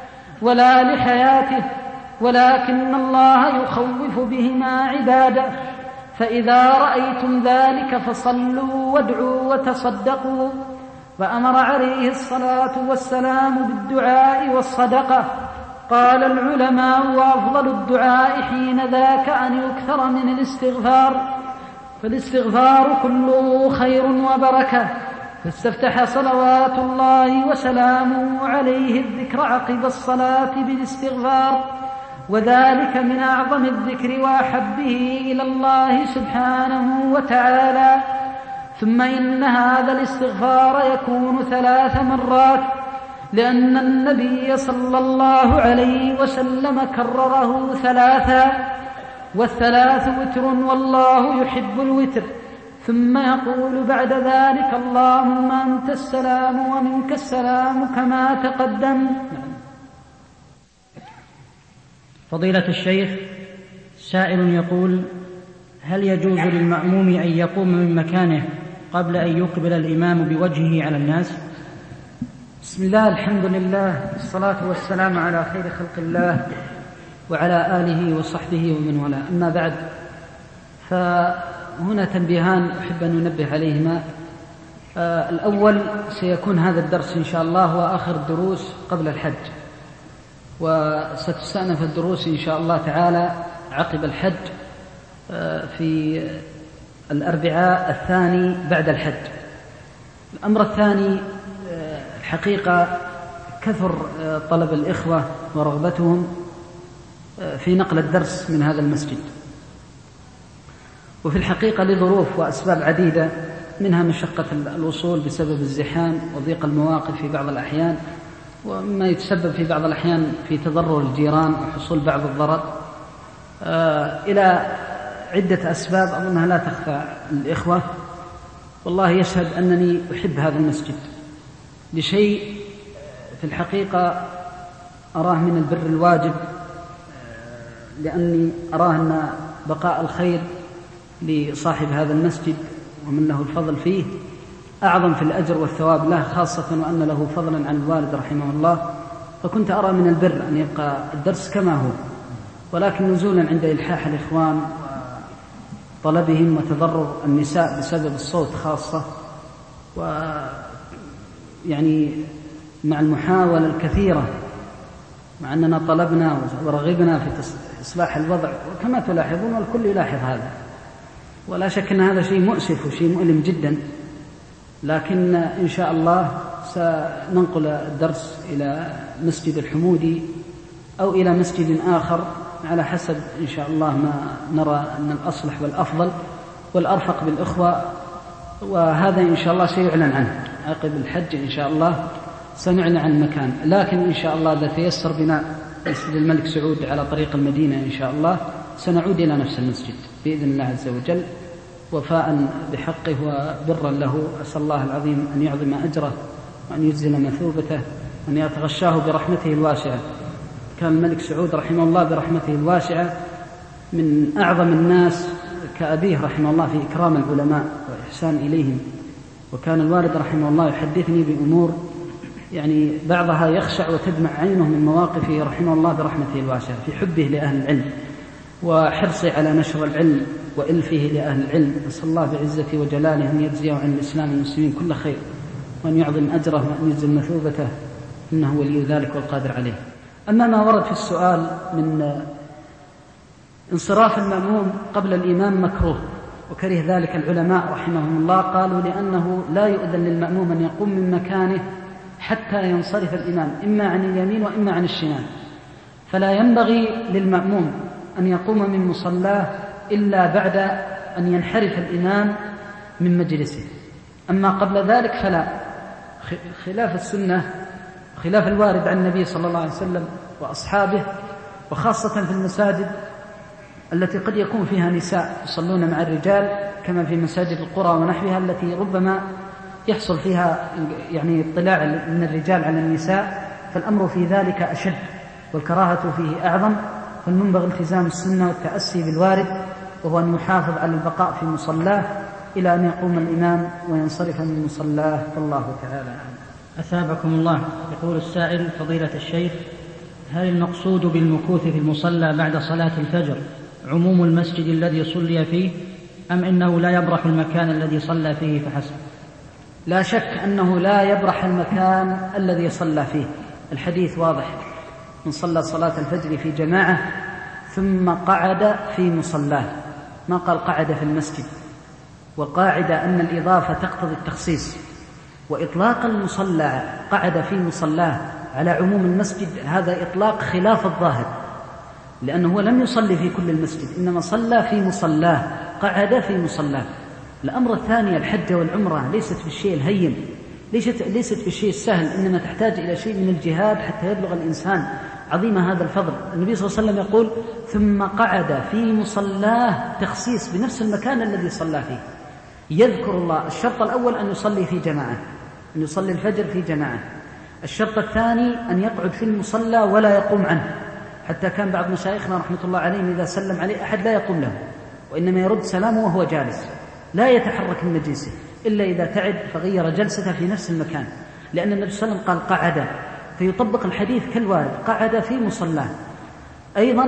ولا لحياته، ولكن الله يخوف بهما عباده، فإذا رأيتم ذلك فصلوا وادعوا وتصدقوا. فأمر عليه الصلاة والسلام بالدعاء والصدقة. قال العلماء: وأفضل الدعاء حين ذاك أن يكثر من الاستغفار، فالاستغفار كله خير وبركة. فاستفتح صلوات الله وسلامه عليه الذكر عقب الصلاة بالاستغفار، وذلك من أعظم الذكر وأحبه إلى الله سبحانه وتعالى. ثم إن هذا الاستغفار يكون 3 مرات، لأن النبي صلى الله عليه وسلم كرره 3، والثلاث وتر والله يحب الوتر. ثم يقول بعد ذلك: اللهم أنت السلام ومنك السلام، كما تقدم. فضيلة الشيخ، سائل يقول: هل يجوز للمأموم أن يقوم من مكانه قبل أن يقبل الإمام بوجهه على الناس؟ بسم الله، الحمد لله، الصلاة والسلام على خير خلق الله وعلى آله وصحبه ومن والاه. أما بعد، فهنا تنبيهان أحب أن ننبه عليهما. الأول: سيكون هذا الدرس إن شاء الله وآخر الدروس قبل الحج، وستستأنف الدروس إن شاء الله تعالى عقب الحج في الأربعاء الثاني بعد الحج. الأمر الثاني: الحقيقة كثر طلب الإخوة ورغبتهم في نقل الدرس من هذا المسجد، وفي الحقيقة لظروف وأسباب عديدة، منها مشقة الوصول بسبب الزحام وضيق المواقف في بعض الأحيان، ومما يتسبب في بعض الأحيان في تضرر الجيران وحصول بعض الضرر، إلى عدة أسباب أظنها لا تخفى للإخوة. والله يشهد أنني أحب هذا المسجد لشيء في الحقيقة أراه من البر الواجب، لأني أراه أن بقاء الخير لصاحب هذا المسجد ومن له الفضل فيه أعظم في الأجر والثواب له، خاصة وأن له فضلا عن الوالد رحمه الله. فكنت أرى من البر أن يبقى الدرس كما هو، ولكن نزولا عند إلحاح الإخوان وطلبهم وتضرر النساء بسبب الصوت خاصة، ويعني مع المحاولة الكثيرة، مع أننا طلبنا ورغبنا في إصلاح الوضع، وكما تلاحظون والكل يلاحظ هذا، ولا شك أن هذا شيء مؤسف وشيء مؤلم جدا، لكن إن شاء الله سننقل الدرس إلى مسجد الحمودي أو إلى مسجد آخر على حسب إن شاء الله ما نرى أن الأصلح والأفضل والأرفق بالإخوة، وهذا إن شاء الله سيعلن عنه عقب الحج إن شاء الله، سنعلن عن المكان. لكن إن شاء الله إذا تيسر بناء مسجد الملك سعود على طريق المدينة إن شاء الله سنعود إلى نفس المسجد بإذن الله عز وجل، وفاء بحقه وبرا له. أسأل الله العظيم أن يعظم أجره وأن يجزل مثوبته وأن يتغشاه برحمته الواسعة. كان الملك سعود رحمه الله برحمته الواسعة من أعظم الناس كأبيه رحمه الله في إكرام العلماء وإحسان إليهم. وكان الوالد رحمه الله يحدثني بأمور يعني بعضها يخشع وتدمع عينه من مواقفه رحمه الله برحمته الواسعة في حبه لأهل العلم وحرصه على نشر العلم وإلفه لأهل العلم. نسأل الله بعزته وجلاله أن يجزيه عن الإسلام والمسلمين كل خير وأن يعظم أجره وأن يجزل مثوبته، إنه ولي ذلك والقادر عليه. أما ما ورد في السؤال من انصراف المأموم قبل الإمام مكروه، وكره ذلك العلماء رحمهم الله، قالوا لأنه لا يؤذن للمأموم أن يقوم من مكانه حتى ينصرف الإمام إما عن اليمين وإما عن الشمال، فلا ينبغي للمأموم أن يقوم من مصلاه إلا بعد أن ينحرف الإمام من مجلسه. أما قبل ذلك فلا، خلاف السنة خلاف الوارد عن النبي صلى الله عليه وسلم وأصحابه، وخاصة في المساجد التي قد يكون فيها نساء يصلون مع الرجال كما في مساجد القرى ونحوها التي ربما يحصل فيها يعني اطلاع من الرجال على النساء، فالأمر في ذلك أشد والكراهة فيه أعظم. فالمنبغي التزام السنة والتأسي بالوارد، وهو أن يحافظ على البقاء في مصلاه إلى أن يقوم الإمام وينصرف من مصلاه، والله تعالى أعلم. أثابكم الله. يقول السائل: فضيلة الشيخ، هل المقصود بالمكوث في المصلى بعد صلاة الفجر عموم المسجد الذي صلي فيه، أم إنه لا يبرح المكان الذي صلى فيه فحسب؟ لا شك أنه لا يبرح المكان الذي صلى فيه، الحديث واضح: من صلى صلاة الفجر في جماعة ثم قعد في مصلاه، ما قال قعد في المسجد. والقاعدة أن الإضافة تقتضي التخصيص، وإطلاق المصلى قعد في مصلاه على عموم المسجد هذا إطلاق خلاف الظاهر، لأنه هو لم يصلي في كل المسجد، إنما صلى في مصلاه، قعد في مصلاه. الأمر الثاني: الحج والعمرة ليست بالشيء الهين، ليست بالشيء السهل، إنما تحتاج إلى شيء من الجهاد حتى يبلغ الإنسان عظيم هذا الفضل. النبي صلى الله عليه وسلم يقول: ثم قعد في مصلاه، تخصيص بنفس المكان الذي صلى فيه، يذكر الله. الشرط الأول أن يصلي في جماعة، أن يصلي الفجر في جماعة. الشرط الثاني أن يقعد في المصلى ولا يقوم عنه، حتى كان بعض مشايخنا رحمة الله عليهم إذا سلم عليه أحد لا يقوم له، وإنما يرد سلامه وهو جالس، لا يتحرك من مجلسه إلا إذا تعب فغير جلسته في نفس المكان، لأن النبي صلى الله عليه وسلم قال قعد، فيطبق الحديث كالوارد: قعد في مصلاه. أيضا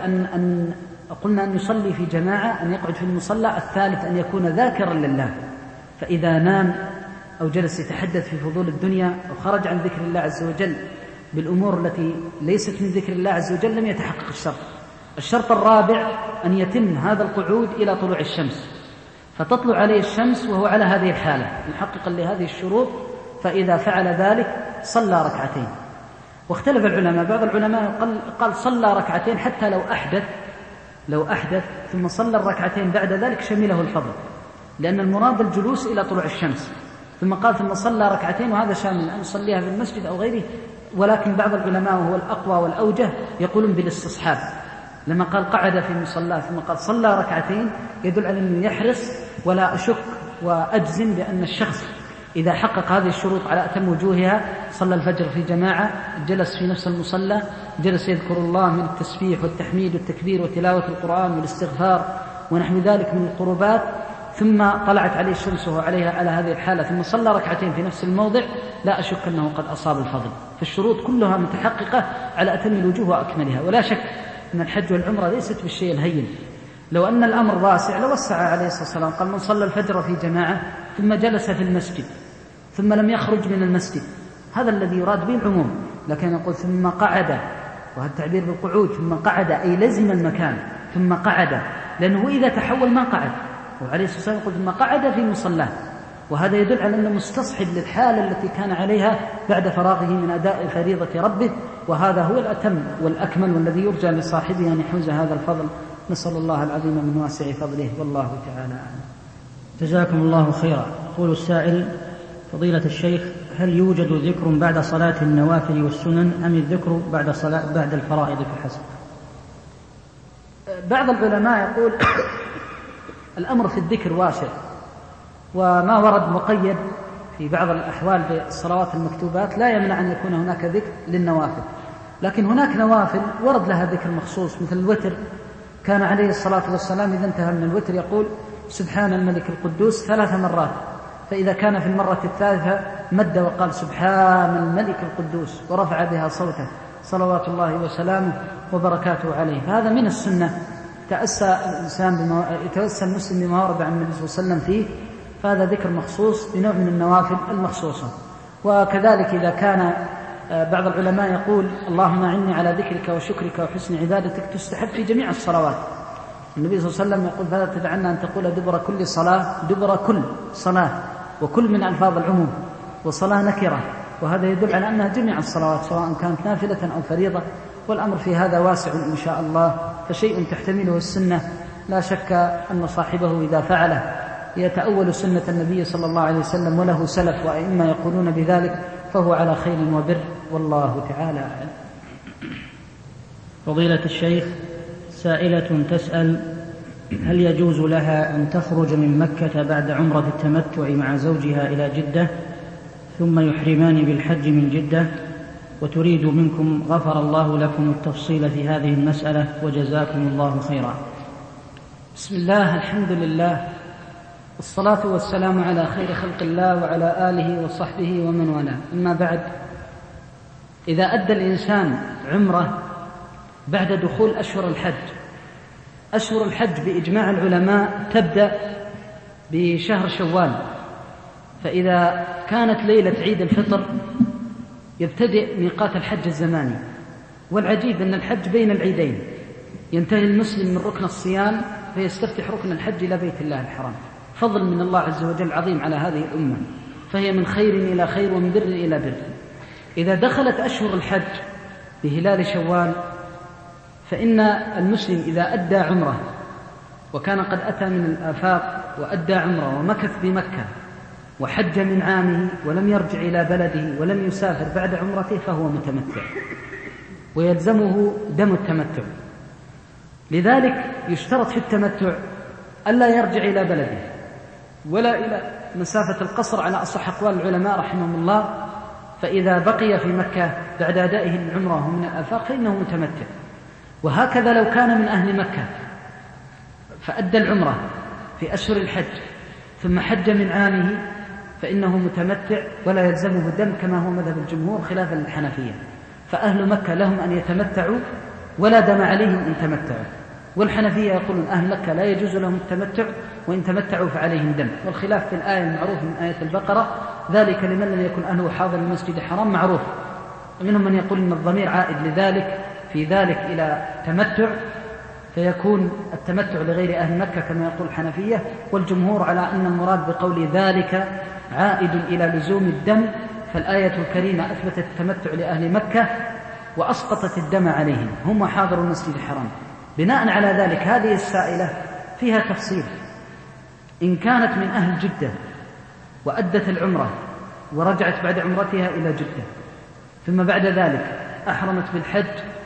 أن قلنا أن يصلي في جماعة، أن يقعد في المصلى. الثالث أن يكون ذاكرا لله، فإذا نام أو جلس يتحدث في فضول الدنيا أو خرج عن ذكر الله عز وجل بالأمور التي ليست من ذكر الله عز وجل لم يتحقق الشرط. الشرط الرابع أن يتم هذا القعود إلى طلوع الشمس، فتطلع عليه الشمس وهو على هذه الحالة محققا لهذه الشروط، فإذا فعل ذلك صلى ركعتين. واختلف العلماء، بعض العلماء قال صلى ركعتين حتى لو أحدث ثم صلى الركعتين بعد ذلك شمله الفضل، لأن المراد الجلوس إلى طلوع الشمس. ثم قال ثم صلى ركعتين، وهذا شامل أن يصليها في المسجد أو غيره. ولكن بعض العلماء وهو الأقوى والأوجه يقولون بالاستصحاب، لما قال قعد في مصلاه ثم قال صلى ركعتين يدل على أنه يحرص. ولا أشك وأجزم بأن الشخص إذا حقق هذه الشروط على أتم وجوهها، صلى الفجر في جماعة، جلس في نفس المصلى، جلس يذكر الله من التسبيح والتحميد والتكبير وتلاوة القرآن والاستغفار ونحو ذلك من القربات، ثم طلعت عليه الشمس وهو عليها على هذه الحالة، ثم صلى ركعتين في نفس الموضع، لا أشك أنه قد أصاب الفضل. فالشروط كلها متحققة على أتم الوجوه وأكملها. ولا شك أن الحج والعمرة ليست بالشيء الهين، لو أن الأمر واسع لوسع عليه الصلاة والسلام، قال من صلى الفجر في جماعة ثم جلس في المسجد ثم لم يخرج من المسجد، هذا الذي يراد به العموم. لكن يقول ثم قعد، وهذا التعبير بالقعود، ثم قعد أي لزم المكان ثم قعد، لأنه إذا تحول ما قعد. وعليه الصلاة والسلام يقول ثم قعد في مصلاه، وهذا يدل على أنه مستصحب للحالة التي كان عليها بعد فراغه من أداء فريضة ربه، وهذا هو الأتم والأكمل والذي يرجى لصاحبه أن يحوز هذا الفضل. نسأل الله العظيم من واسع فضله، والله تعالى أعلم. جزاكم الله خيرا. يقول السائل: فضيلة الشيخ، هل يوجد ذكر بعد صلاة النوافل والسنن، أم الذكر بعد الفرائض فحسب؟ بعض العلماء يقول الأمر في الذكر واسع، وما ورد مقيد في بعض الأحوال بالصلوات المكتوبات لا يمنع أن يكون هناك ذكر للنوافل، لكن هناك نوافل ورد لها ذكر مخصوص مثل الوتر. كان عليه الصلاة والسلام إذا انتهى من الوتر يقول سبحان الملك القدوس 3 مرات، فإذا كان في المرة الثالثة مد وقال سبحان الملك القدوس ورفع بها صوته صلوات الله وسلامه وبركاته عليه. فهذا من السنة، يتأسى المسلم بما ورد عن النبي صلى الله عليه وسلم فيه، فهذا ذكر مخصوص بنوع من النوافل المخصوصة. وكذلك إذا كان بعض العلماء يقول اللهم أعني على ذكرك وشكرك وحسن عبادتك، تستحب في جميع الصلوات. النبي صلى الله عليه وسلم يقول فلا تدعنا أن تقول دبر كل صلاة، وكل من ألفاظ العموم، وصلاة نكرة، وهذا يدل على أنها جميع الصلوات سواء كانت نافلة أو فريضة، والأمر في هذا واسع إن شاء الله، فشيء تحتمله السنة لا شك أن صاحبه إذا فعله يتأول سنة النبي صلى الله عليه وسلم، وله سلف وأئمة يقولون بذلك، فهو على خير وبر، والله تعالى أعلم. فضيلة الشيخ، سائلة تسأل هل يجوز لها أن تخرج من مكة بعد عمرة التمتع مع زوجها إلى جدة ثم يحرمان بالحج من جدة، وتريد منكم غفر الله لكم التفصيل في هذه المسألة وجزاكم الله خيرا. بسم الله، الحمد لله، والصلاة والسلام على خير خلق الله وعلى آله وصحبه ومن والاه. أما بعد، إذا أدى الإنسان عمره بعد دخول أشهر الحج بإجماع العلماء تبدأ بشهر شوال، فإذا كانت ليلة عيد الفطر يبتدئ ميقات الحج الزماني. والعجيب أن الحج بين العيدين، ينتهي المسلم من ركن الصيام فيستفتح ركن الحج إلى بيت الله الحرام، فضل من الله عز وجل عظيم على هذه الأمة، فهي من خير إلى خير ومن بر إلى بر. إذا دخلت أشهر الحج بهلال شوال، فإن المسلم إذا أدى عمره وكان قد أتى من الآفاق وأدى عمره ومكث بمكة وحج من عامه ولم يرجع إلى بلده ولم يسافر بعد عمرته، فهو متمتع ويلزمه دم التمتع. لذلك يشترط في التمتع ألا يرجع إلى بلده ولا إلى مسافة القصر على أصح أقوال العلماء رحمهم الله، فإذا بقي في مكة بعد أدائه العمرة من الآفاق فإنه متمتع. وهكذا لو كان من أهل مكة فأدى العمرة في أشهر الحج ثم حج من عامه فإنه متمتع ولا يلزمه دم، كما هو مذهب الجمهور خلافا للحنفية. فأهل مكة لهم أن يتمتعوا ولا دم عليهم إن تمتعوا، والحنفية يقولون أهل مكة لا يجوز لهم التمتع، وإن تمتعوا فعليهم دم. والخلاف في الآية المعروف من آية البقرة، ذلك لمن لم يكن أهله حاضر المسجد الحرام، معروف. ومنهم من يقول أن الضمير عائد لذلك في ذلك إلى تمتع، فيكون التمتع لغير أهل مكة كما يقول الحنفية. والجمهور على أن المراد بقول ذلك عائد إلى لزوم الدم، فالآية الكريمة أثبتت التمتع لأهل مكة وأسقطت الدم عليهم هم حاضروا المسجد الحرام. بناء على ذلك هذه السائلة فيها تفصيل. إن كانت من أهل جدة وأدت العمرة ورجعت بعد عمرتها إلى جدة ثم بعد ذلك أحرمت بالحج،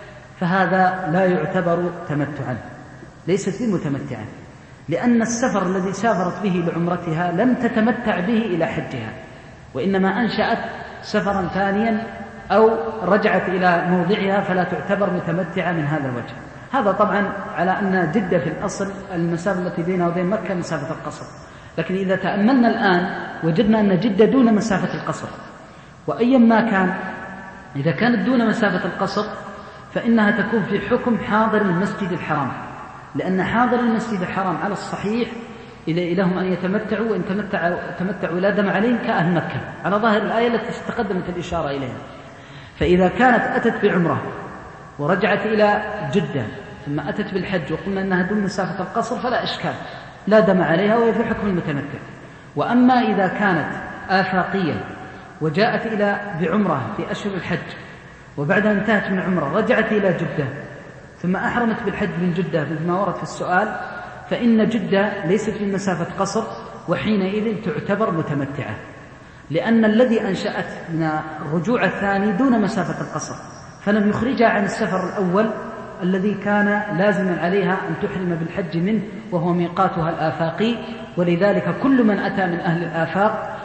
فهذا لا يعتبر تمتعا، ليست بمتمتعا، لأن السفر الذي سافرت به لعمرتها لم تتمتع به إلى حجها، وإنما أنشأت سفرا ثانيا أو رجعت إلى موضعها، فلا تعتبر متمتعة من هذا الوجه. هذا طبعا على أن جدة في الأصل المسافة التي بينها وبين مكة مسافة القصر، لكن إذا تأملنا الآن وجدنا أن جدة دون مسافة القصر، وأيا ما كان إذا كانت دون مسافة القصر فإنها تكون في حكم حاضر المسجد الحرام، لأن حاضر المسجد الحرام على الصحيح لهم أن يتمتعوا، وإن تمتعوا لا دم عليهم كأهل مكة على ظاهر الآية التي تقدمت الإشارة إليها. فإذا كانت أتت بعمرة ورجعت إلى جدة ثم أتت بالحج وقلنا أنها دون مسافة القصر فلا إشكال، لا دم عليها وهي في حكم المتمتع. وأما إذا كانت آفاقية وجاءت إلى بعمرة في أشهر الحج وبعدها انتهت من عمرة رجعت إلى جدة ثم أحرمت بالحج من جدة بما ورد في السؤال، فإن جدة ليست من مسافة قصر، وحينئذ تعتبر متمتعة، لأن الذي أنشأت من الرجوع الثاني دون مسافة القصر، فلم يخرجها عن السفر الأول الذي كان لازما عليها أن تحرم بالحج منه وهو ميقاتها الآفاقي. ولذلك كل من أتى من أهل الآفاق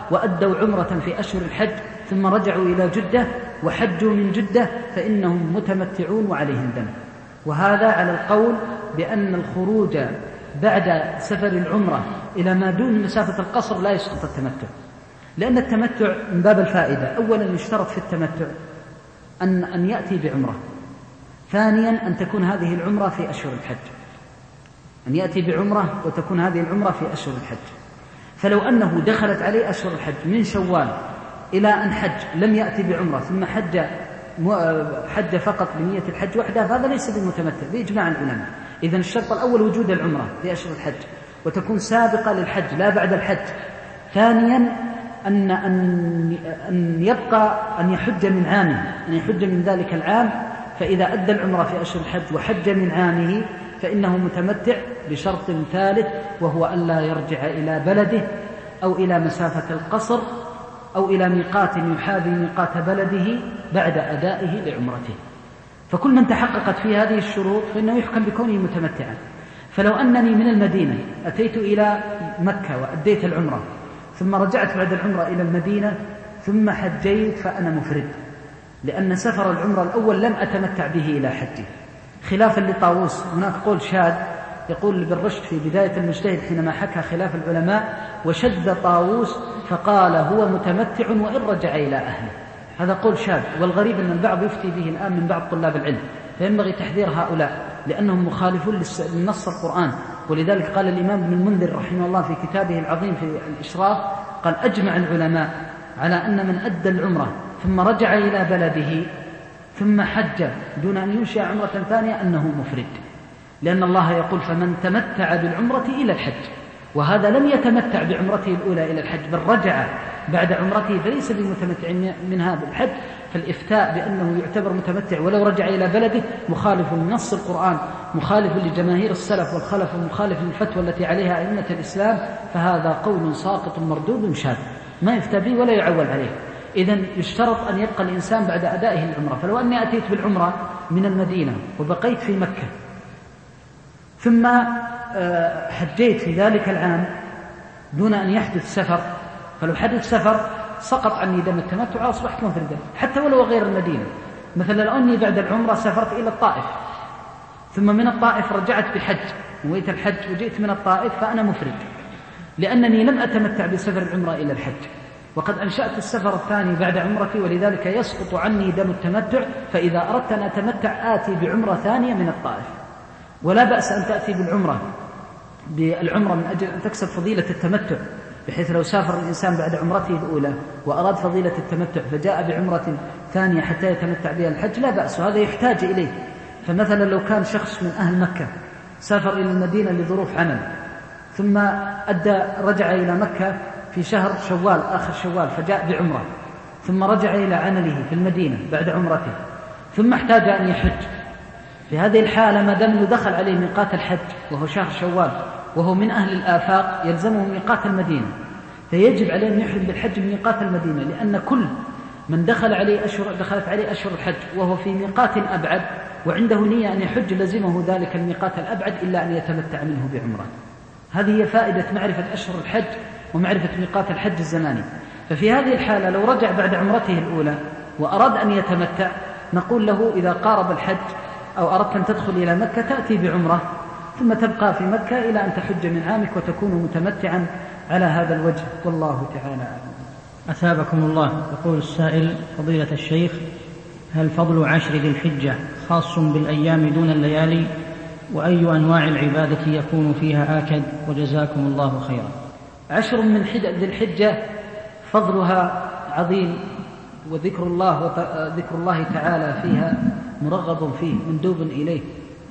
وأدوا عمرة في أشهر الحج ثم رجعوا إلى جدة وحجوا من جدة فإنهم متمتعون وعليهم دم. وهذا على القول بأن الخروج بعد سفر العمرة إلى ما دون مسافة القصر لا يسقط التمتع، لأن التمتع من باب الفائدة أولا يشترط في التمتع أن يأتي بعمرة، ثانيا أن تكون هذه العمرة في أشهر الحج، أن يأتي بعمرة وتكون هذه العمرة في أشهر الحج. فلو أنه دخلت عليه أشهر الحج من شوال إلى أن حج لم يأتي بعمرة ثم حج فقط بنية الحج وحده فهذا ليس بالمتمتع بإجماع العلماء. إذن الشرط الأول وجود العمرة في أشهر الحج وتكون سابقة للحج لا بعد الحج. ثانيا أن يبقى أن يحج من عامه، أن يحج من ذلك العام، فإذا أدى العمرة في أشهر الحج وحج من عامه فإنه متمتع بشرط ثالث وهو ألا يرجع إلى بلده أو إلى مسافة القصر أو إلى ميقات يحاذي ميقات بلده بعد أدائه لعمرته. فكل من تحققت في هذه الشروط فإنه يحكم بكونه متمتعا. فلو أنني من المدينة أتيت إلى مكة وأديت العمرة ثم رجعت بعد العمرة إلى المدينة ثم حجيت فأنا مفرد، لأن سفر العمرة الأول لم أتمتع به إلى حجه، خلافا لطاووس. هناك قول شاذ يقول بالرشد في بداية المجتهد حينما حكى خلاف العلماء: وشذ طاووس فقال هو متمتع وإن رجع إلى أهله. هذا قول شاذ، والغريب أن البعض يفتي به الآن من بعض طلاب العلم، فينبغي تحذير هؤلاء لأنهم مخالفون للنص القرآن. ولذلك قال الإمام ابن المنذر رحمه الله في كتابه العظيم في الإشراف قال: أجمع العلماء على أن من أدى العمرة ثم رجع إلى بلده ثم حج دون أن ينشئ عمرة ثانية أنه مفرد، لأن الله يقول: فمن تمتع بالعمرة إلى الحج. وهذا لم يتمتع بعمرته الأولى إلى الحج بل رجع بعد عمرته فليس بمتمتع منها بالحج. فالإفتاء بأنه يعتبر متمتع ولو رجع إلى بلده مخالف لنص القرآن، مخالف لجماهير السلف والخلف، ومخالف للفتوى التي عليها أئمة الإسلام، فهذا قول ساقط مردود شاذ ما يفتى به ولا يعول عليه. إذن يشترط أن يبقى الإنسان بعد أدائه العمرة. فلو أني أتيت بالعمرة من المدينة وبقيت في مكة ثم حجيت في ذلك العام دون أن يحدث سفر، فلو حدث سفر سقط عني دم التمتع وأصبحت مفردا حتى ولو غير المدينة. مثلا لو أني بعد العمرة سافرت إلى الطائف ثم من الطائف رجعت بحج نويت الحج وجئت من الطائف فأنا مفرد، لأنني لم أتمتع بسفر العمرة إلى الحج وقد أنشأت السفر الثاني بعد عمرتي، ولذلك يسقط عني دم التمتع. فإذا أردت أن أتمتع آتي بعمرة ثانية من الطائف. ولا بأس أن تأتي بالعمرة من أجل أن تكسب فضيلة التمتع، بحيث لو سافر الإنسان بعد عمرته الأولى وأراد فضيلة التمتع فجاء بعمرة ثانية حتى يتمتع بها الحج لا بأس، وهذا يحتاج إليه. فمثلا لو كان شخص من أهل مكة سافر إلى المدينة لظروف عمل ثم رجع إلى مكة في شهر شوال آخر شوال فجاء بعمرة ثم رجع إلى عمله في المدينة بعد عمرته ثم احتاج أن يحج، في هذه الحالة ما دام دخل عليه ميقات الحج وهو شهر شوال وهو من أهل الآفاق يلزمه ميقات المدينة، فيجب عليه أن يحرم بالحج من ميقات المدينة، لأن كل من دخلت عليه أشهر الحج وهو في ميقات أبعد وعنده نية أن يحج لزمه ذلك الميقات الأبعد إلا أن يتمتع منه بعمرة. هذه هي فائدة معرفة أشهر الحج ومعرفة ميقات الحج الزماني. ففي هذه الحالة لو رجع بعد عمرته الأولى وأراد أن يتمتع نقول له: إذا قارب الحج أو أردت أن تدخل إلى مكة تأتي بعمرة ثم تبقى في مكة إلى أن تحج من عامك وتكون متمتعا على هذا الوجه، والله تعالى أعلم. أثابكم الله. يقول السائل: فضيلة الشيخ، هل فضل 10 ذي الحجة خاص بالأيام دون الليالي؟ وأي أنواع العبادة يكون فيها آكد؟ وجزاكم الله خيرا. 10 من ذي الحجة فضلها عظيم، وذكر الله تعالى فيها مرغب فيه مندوب إليه،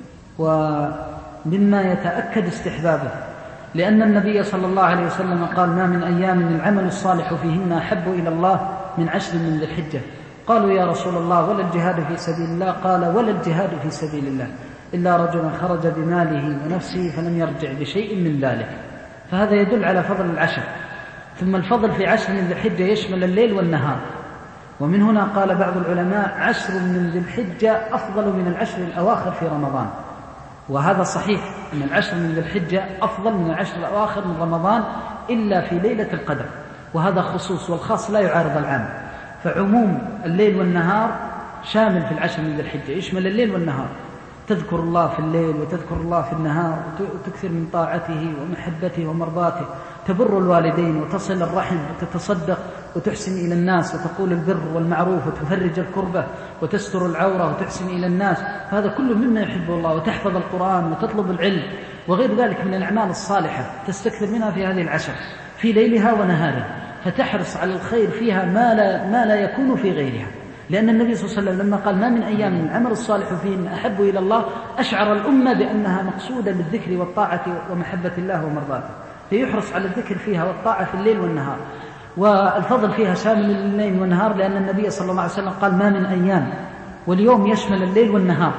ومما يتأكد استحبابه، لأن النبي صلى الله عليه وسلم قال: ما من أيام العمل الصالح فيهن أحب إلى الله من 10 من ذي الحجة. قالوا: يا رسول الله ولا الجهاد في سبيل الله؟ قال: ولا الجهاد في سبيل الله إلا رجلا خرج بماله ونفسه فلم يرجع بشيء من ذلك. فهذا يدل على فضل 10. ثم الفضل في 10 من ذي الحجة يشمل الليل والنهار، ومن هنا قال بعض العلماء: 10 من ذي الحجة أفضل من 10 الأواخر في رمضان. وهذا صحيح أن 10 من ذي الحجة أفضل من 10 الأواخر من رمضان إلا في ليلة القدر، وهذا خصوص، والخاص لا يعارض العام. فعموم الليل والنهار شامل في العشر من ذي الحجة، يشمل الليل والنهار. تذكر الله في الليل وتذكر الله في النهار، وتكثر من طاعته ومحبته ومرضاته، تبر الوالدين وتصل الرحم وتتصدق وتحسن إلى الناس وتقول البر والمعروف وتفرج الكربة وتستر العورة وتحسن إلى الناس، هذا كله مما يحبه الله. وتحفظ القرآن وتطلب العلم وغير ذلك من الأعمال الصالحة تستكثر منها في هذه العشر في ليلها ونهارها، فتحرص على الخير فيها ما لا يكون في غيرها. لأن النبي صلى الله عليه وسلم لما قال ما من أيام العمل الصالح فيهن أحب إلى الله أشعر الأمة بأنها مقصودة بالذكر والطاعة ومحبة الله ومرضاته، فيحرص على الذكر فيها والطاعة في الليل والنهار. والفضل فيها شامل الليل والنهار، لأن النبي صلى الله عليه وسلم قال ما من أيام، واليوم يشمل الليل والنهار،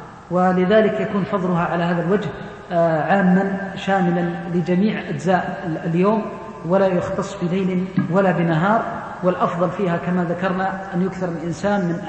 ولذلك يكون فضلها على هذا الوجه عاما شاملا لجميع أجزاء اليوم، ولا يختص بليل ولا بنهار. والأفضل فيها كما ذكرنا أن يكثر الإنسان من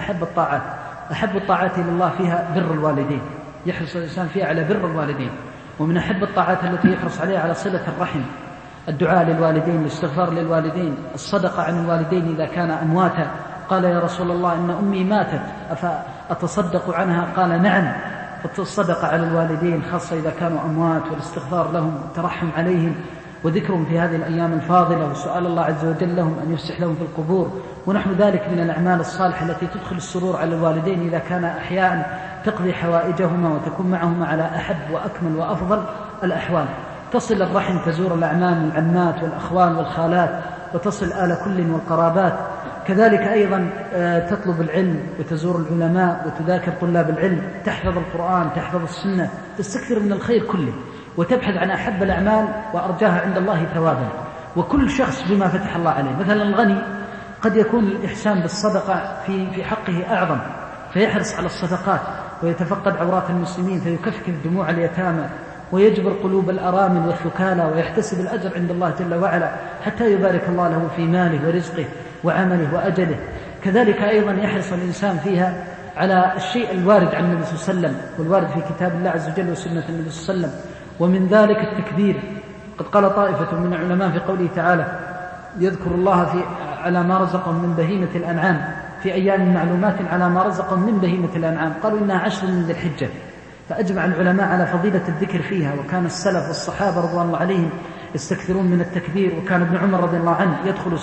أحب الطاعات إلى الله فيها بر الوالدين، يحرص الإنسان فيها على بر الوالدين. ومن أحب الطاعات التي يحرص عليها على صلة الرحم، الدعاء للوالدين، الاستغفار للوالدين، الصدقة عن الوالدين إذا كان أمواتا. قال يا رسول الله إن أمي ماتت أفأتصدق عنها؟ قال نعم. فالصدقة على الوالدين خاصة إذا كانوا أموات، والاستغفار لهم والترحم عليهم، وذكرهم في هذه الأيام الفاضلة، وسؤال الله عز وجل لهم أن يفسح لهم في القبور، ونحو ذلك من الأعمال الصالحة التي تدخل السرور على الوالدين إذا كان أحياء، تقضي حوائجهما وتكون معهما على أحب وأكمل وأفضل الأحوال. تصل الرحم، تزور الأعمام والعمات والأخوان والخالات، وتصل آل كل والقرابات. كذلك أيضا تطلب العلم وتزور العلماء وتذاكر طلاب العلم، تحفظ القرآن، تحفظ السنة، تستكثر من الخير كله، وتبحث عن أحب الأعمال وأرجاها عند الله ثوابا. وكل شخص بما فتح الله عليه، مثلا الغني قد يكون الإحسان بالصدقة في حقه أعظم، فيحرص على الصدقات ويتفقد عورات المسلمين، فيكفكف دموع اليتامى ويجبر قلوب الأرامل والثكالى، ويحتسب الأجر عند الله جل وعلا حتى يبارك الله له في ماله ورزقه وعمله وأجله. كذلك أيضا يحرص الإنسان فيها على الشيء الوارد عن النبي صلى الله عليه وسلم، والوارد في كتاب الله عز وجل وسنة النبي صلى الله عليه وسلم، ومن ذلك التكبير. قد قال طائفة من العلماء في قوله تعالى يذكر الله على ما رزقهم من بهيمة الأنعام في أيام معلومات على ما رزقهم من بهيمة الأنعام، قالوا إنها 10 من ذي الحجة. فأجمع العلماء على فضيلة الذكر فيها، وكان السلف والصحابة رضوان الله عليهم يستكثرون من التكبير. وكان ابن عمر رضي الله عنه يدخل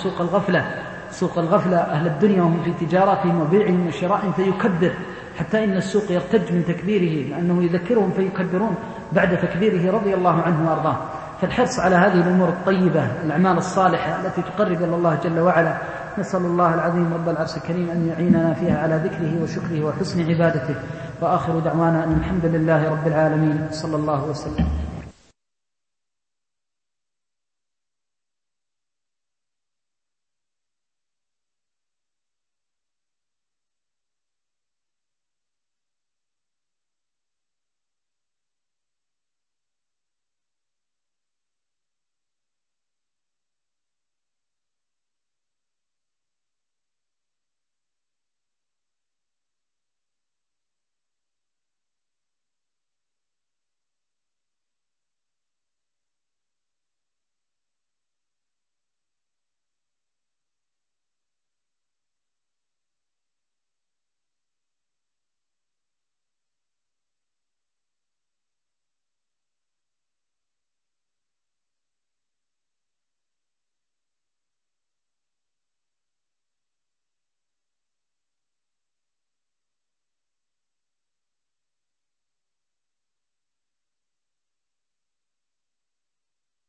سوق الغفلة أهل الدنيا وهم في تجارتهم وبيعهم وشرائهم فيكبر، حتى إن السوق يرتج من تكبيره، لأنه يذكرهم فيكبرون بعد تكبيره رضي الله عنه وأرضاه. فالحرص على هذه الأمور الطيبة، الأعمال الصالحة التي تقرب إلى الله جل وعلا، نسأل الله العظيم رب العرش الكريم أن يعيننا فيها على ذكره وشكره وحسن عبادته. وآخر دعوانا أن الحمد لله رب العالمين، صلى الله وسلم.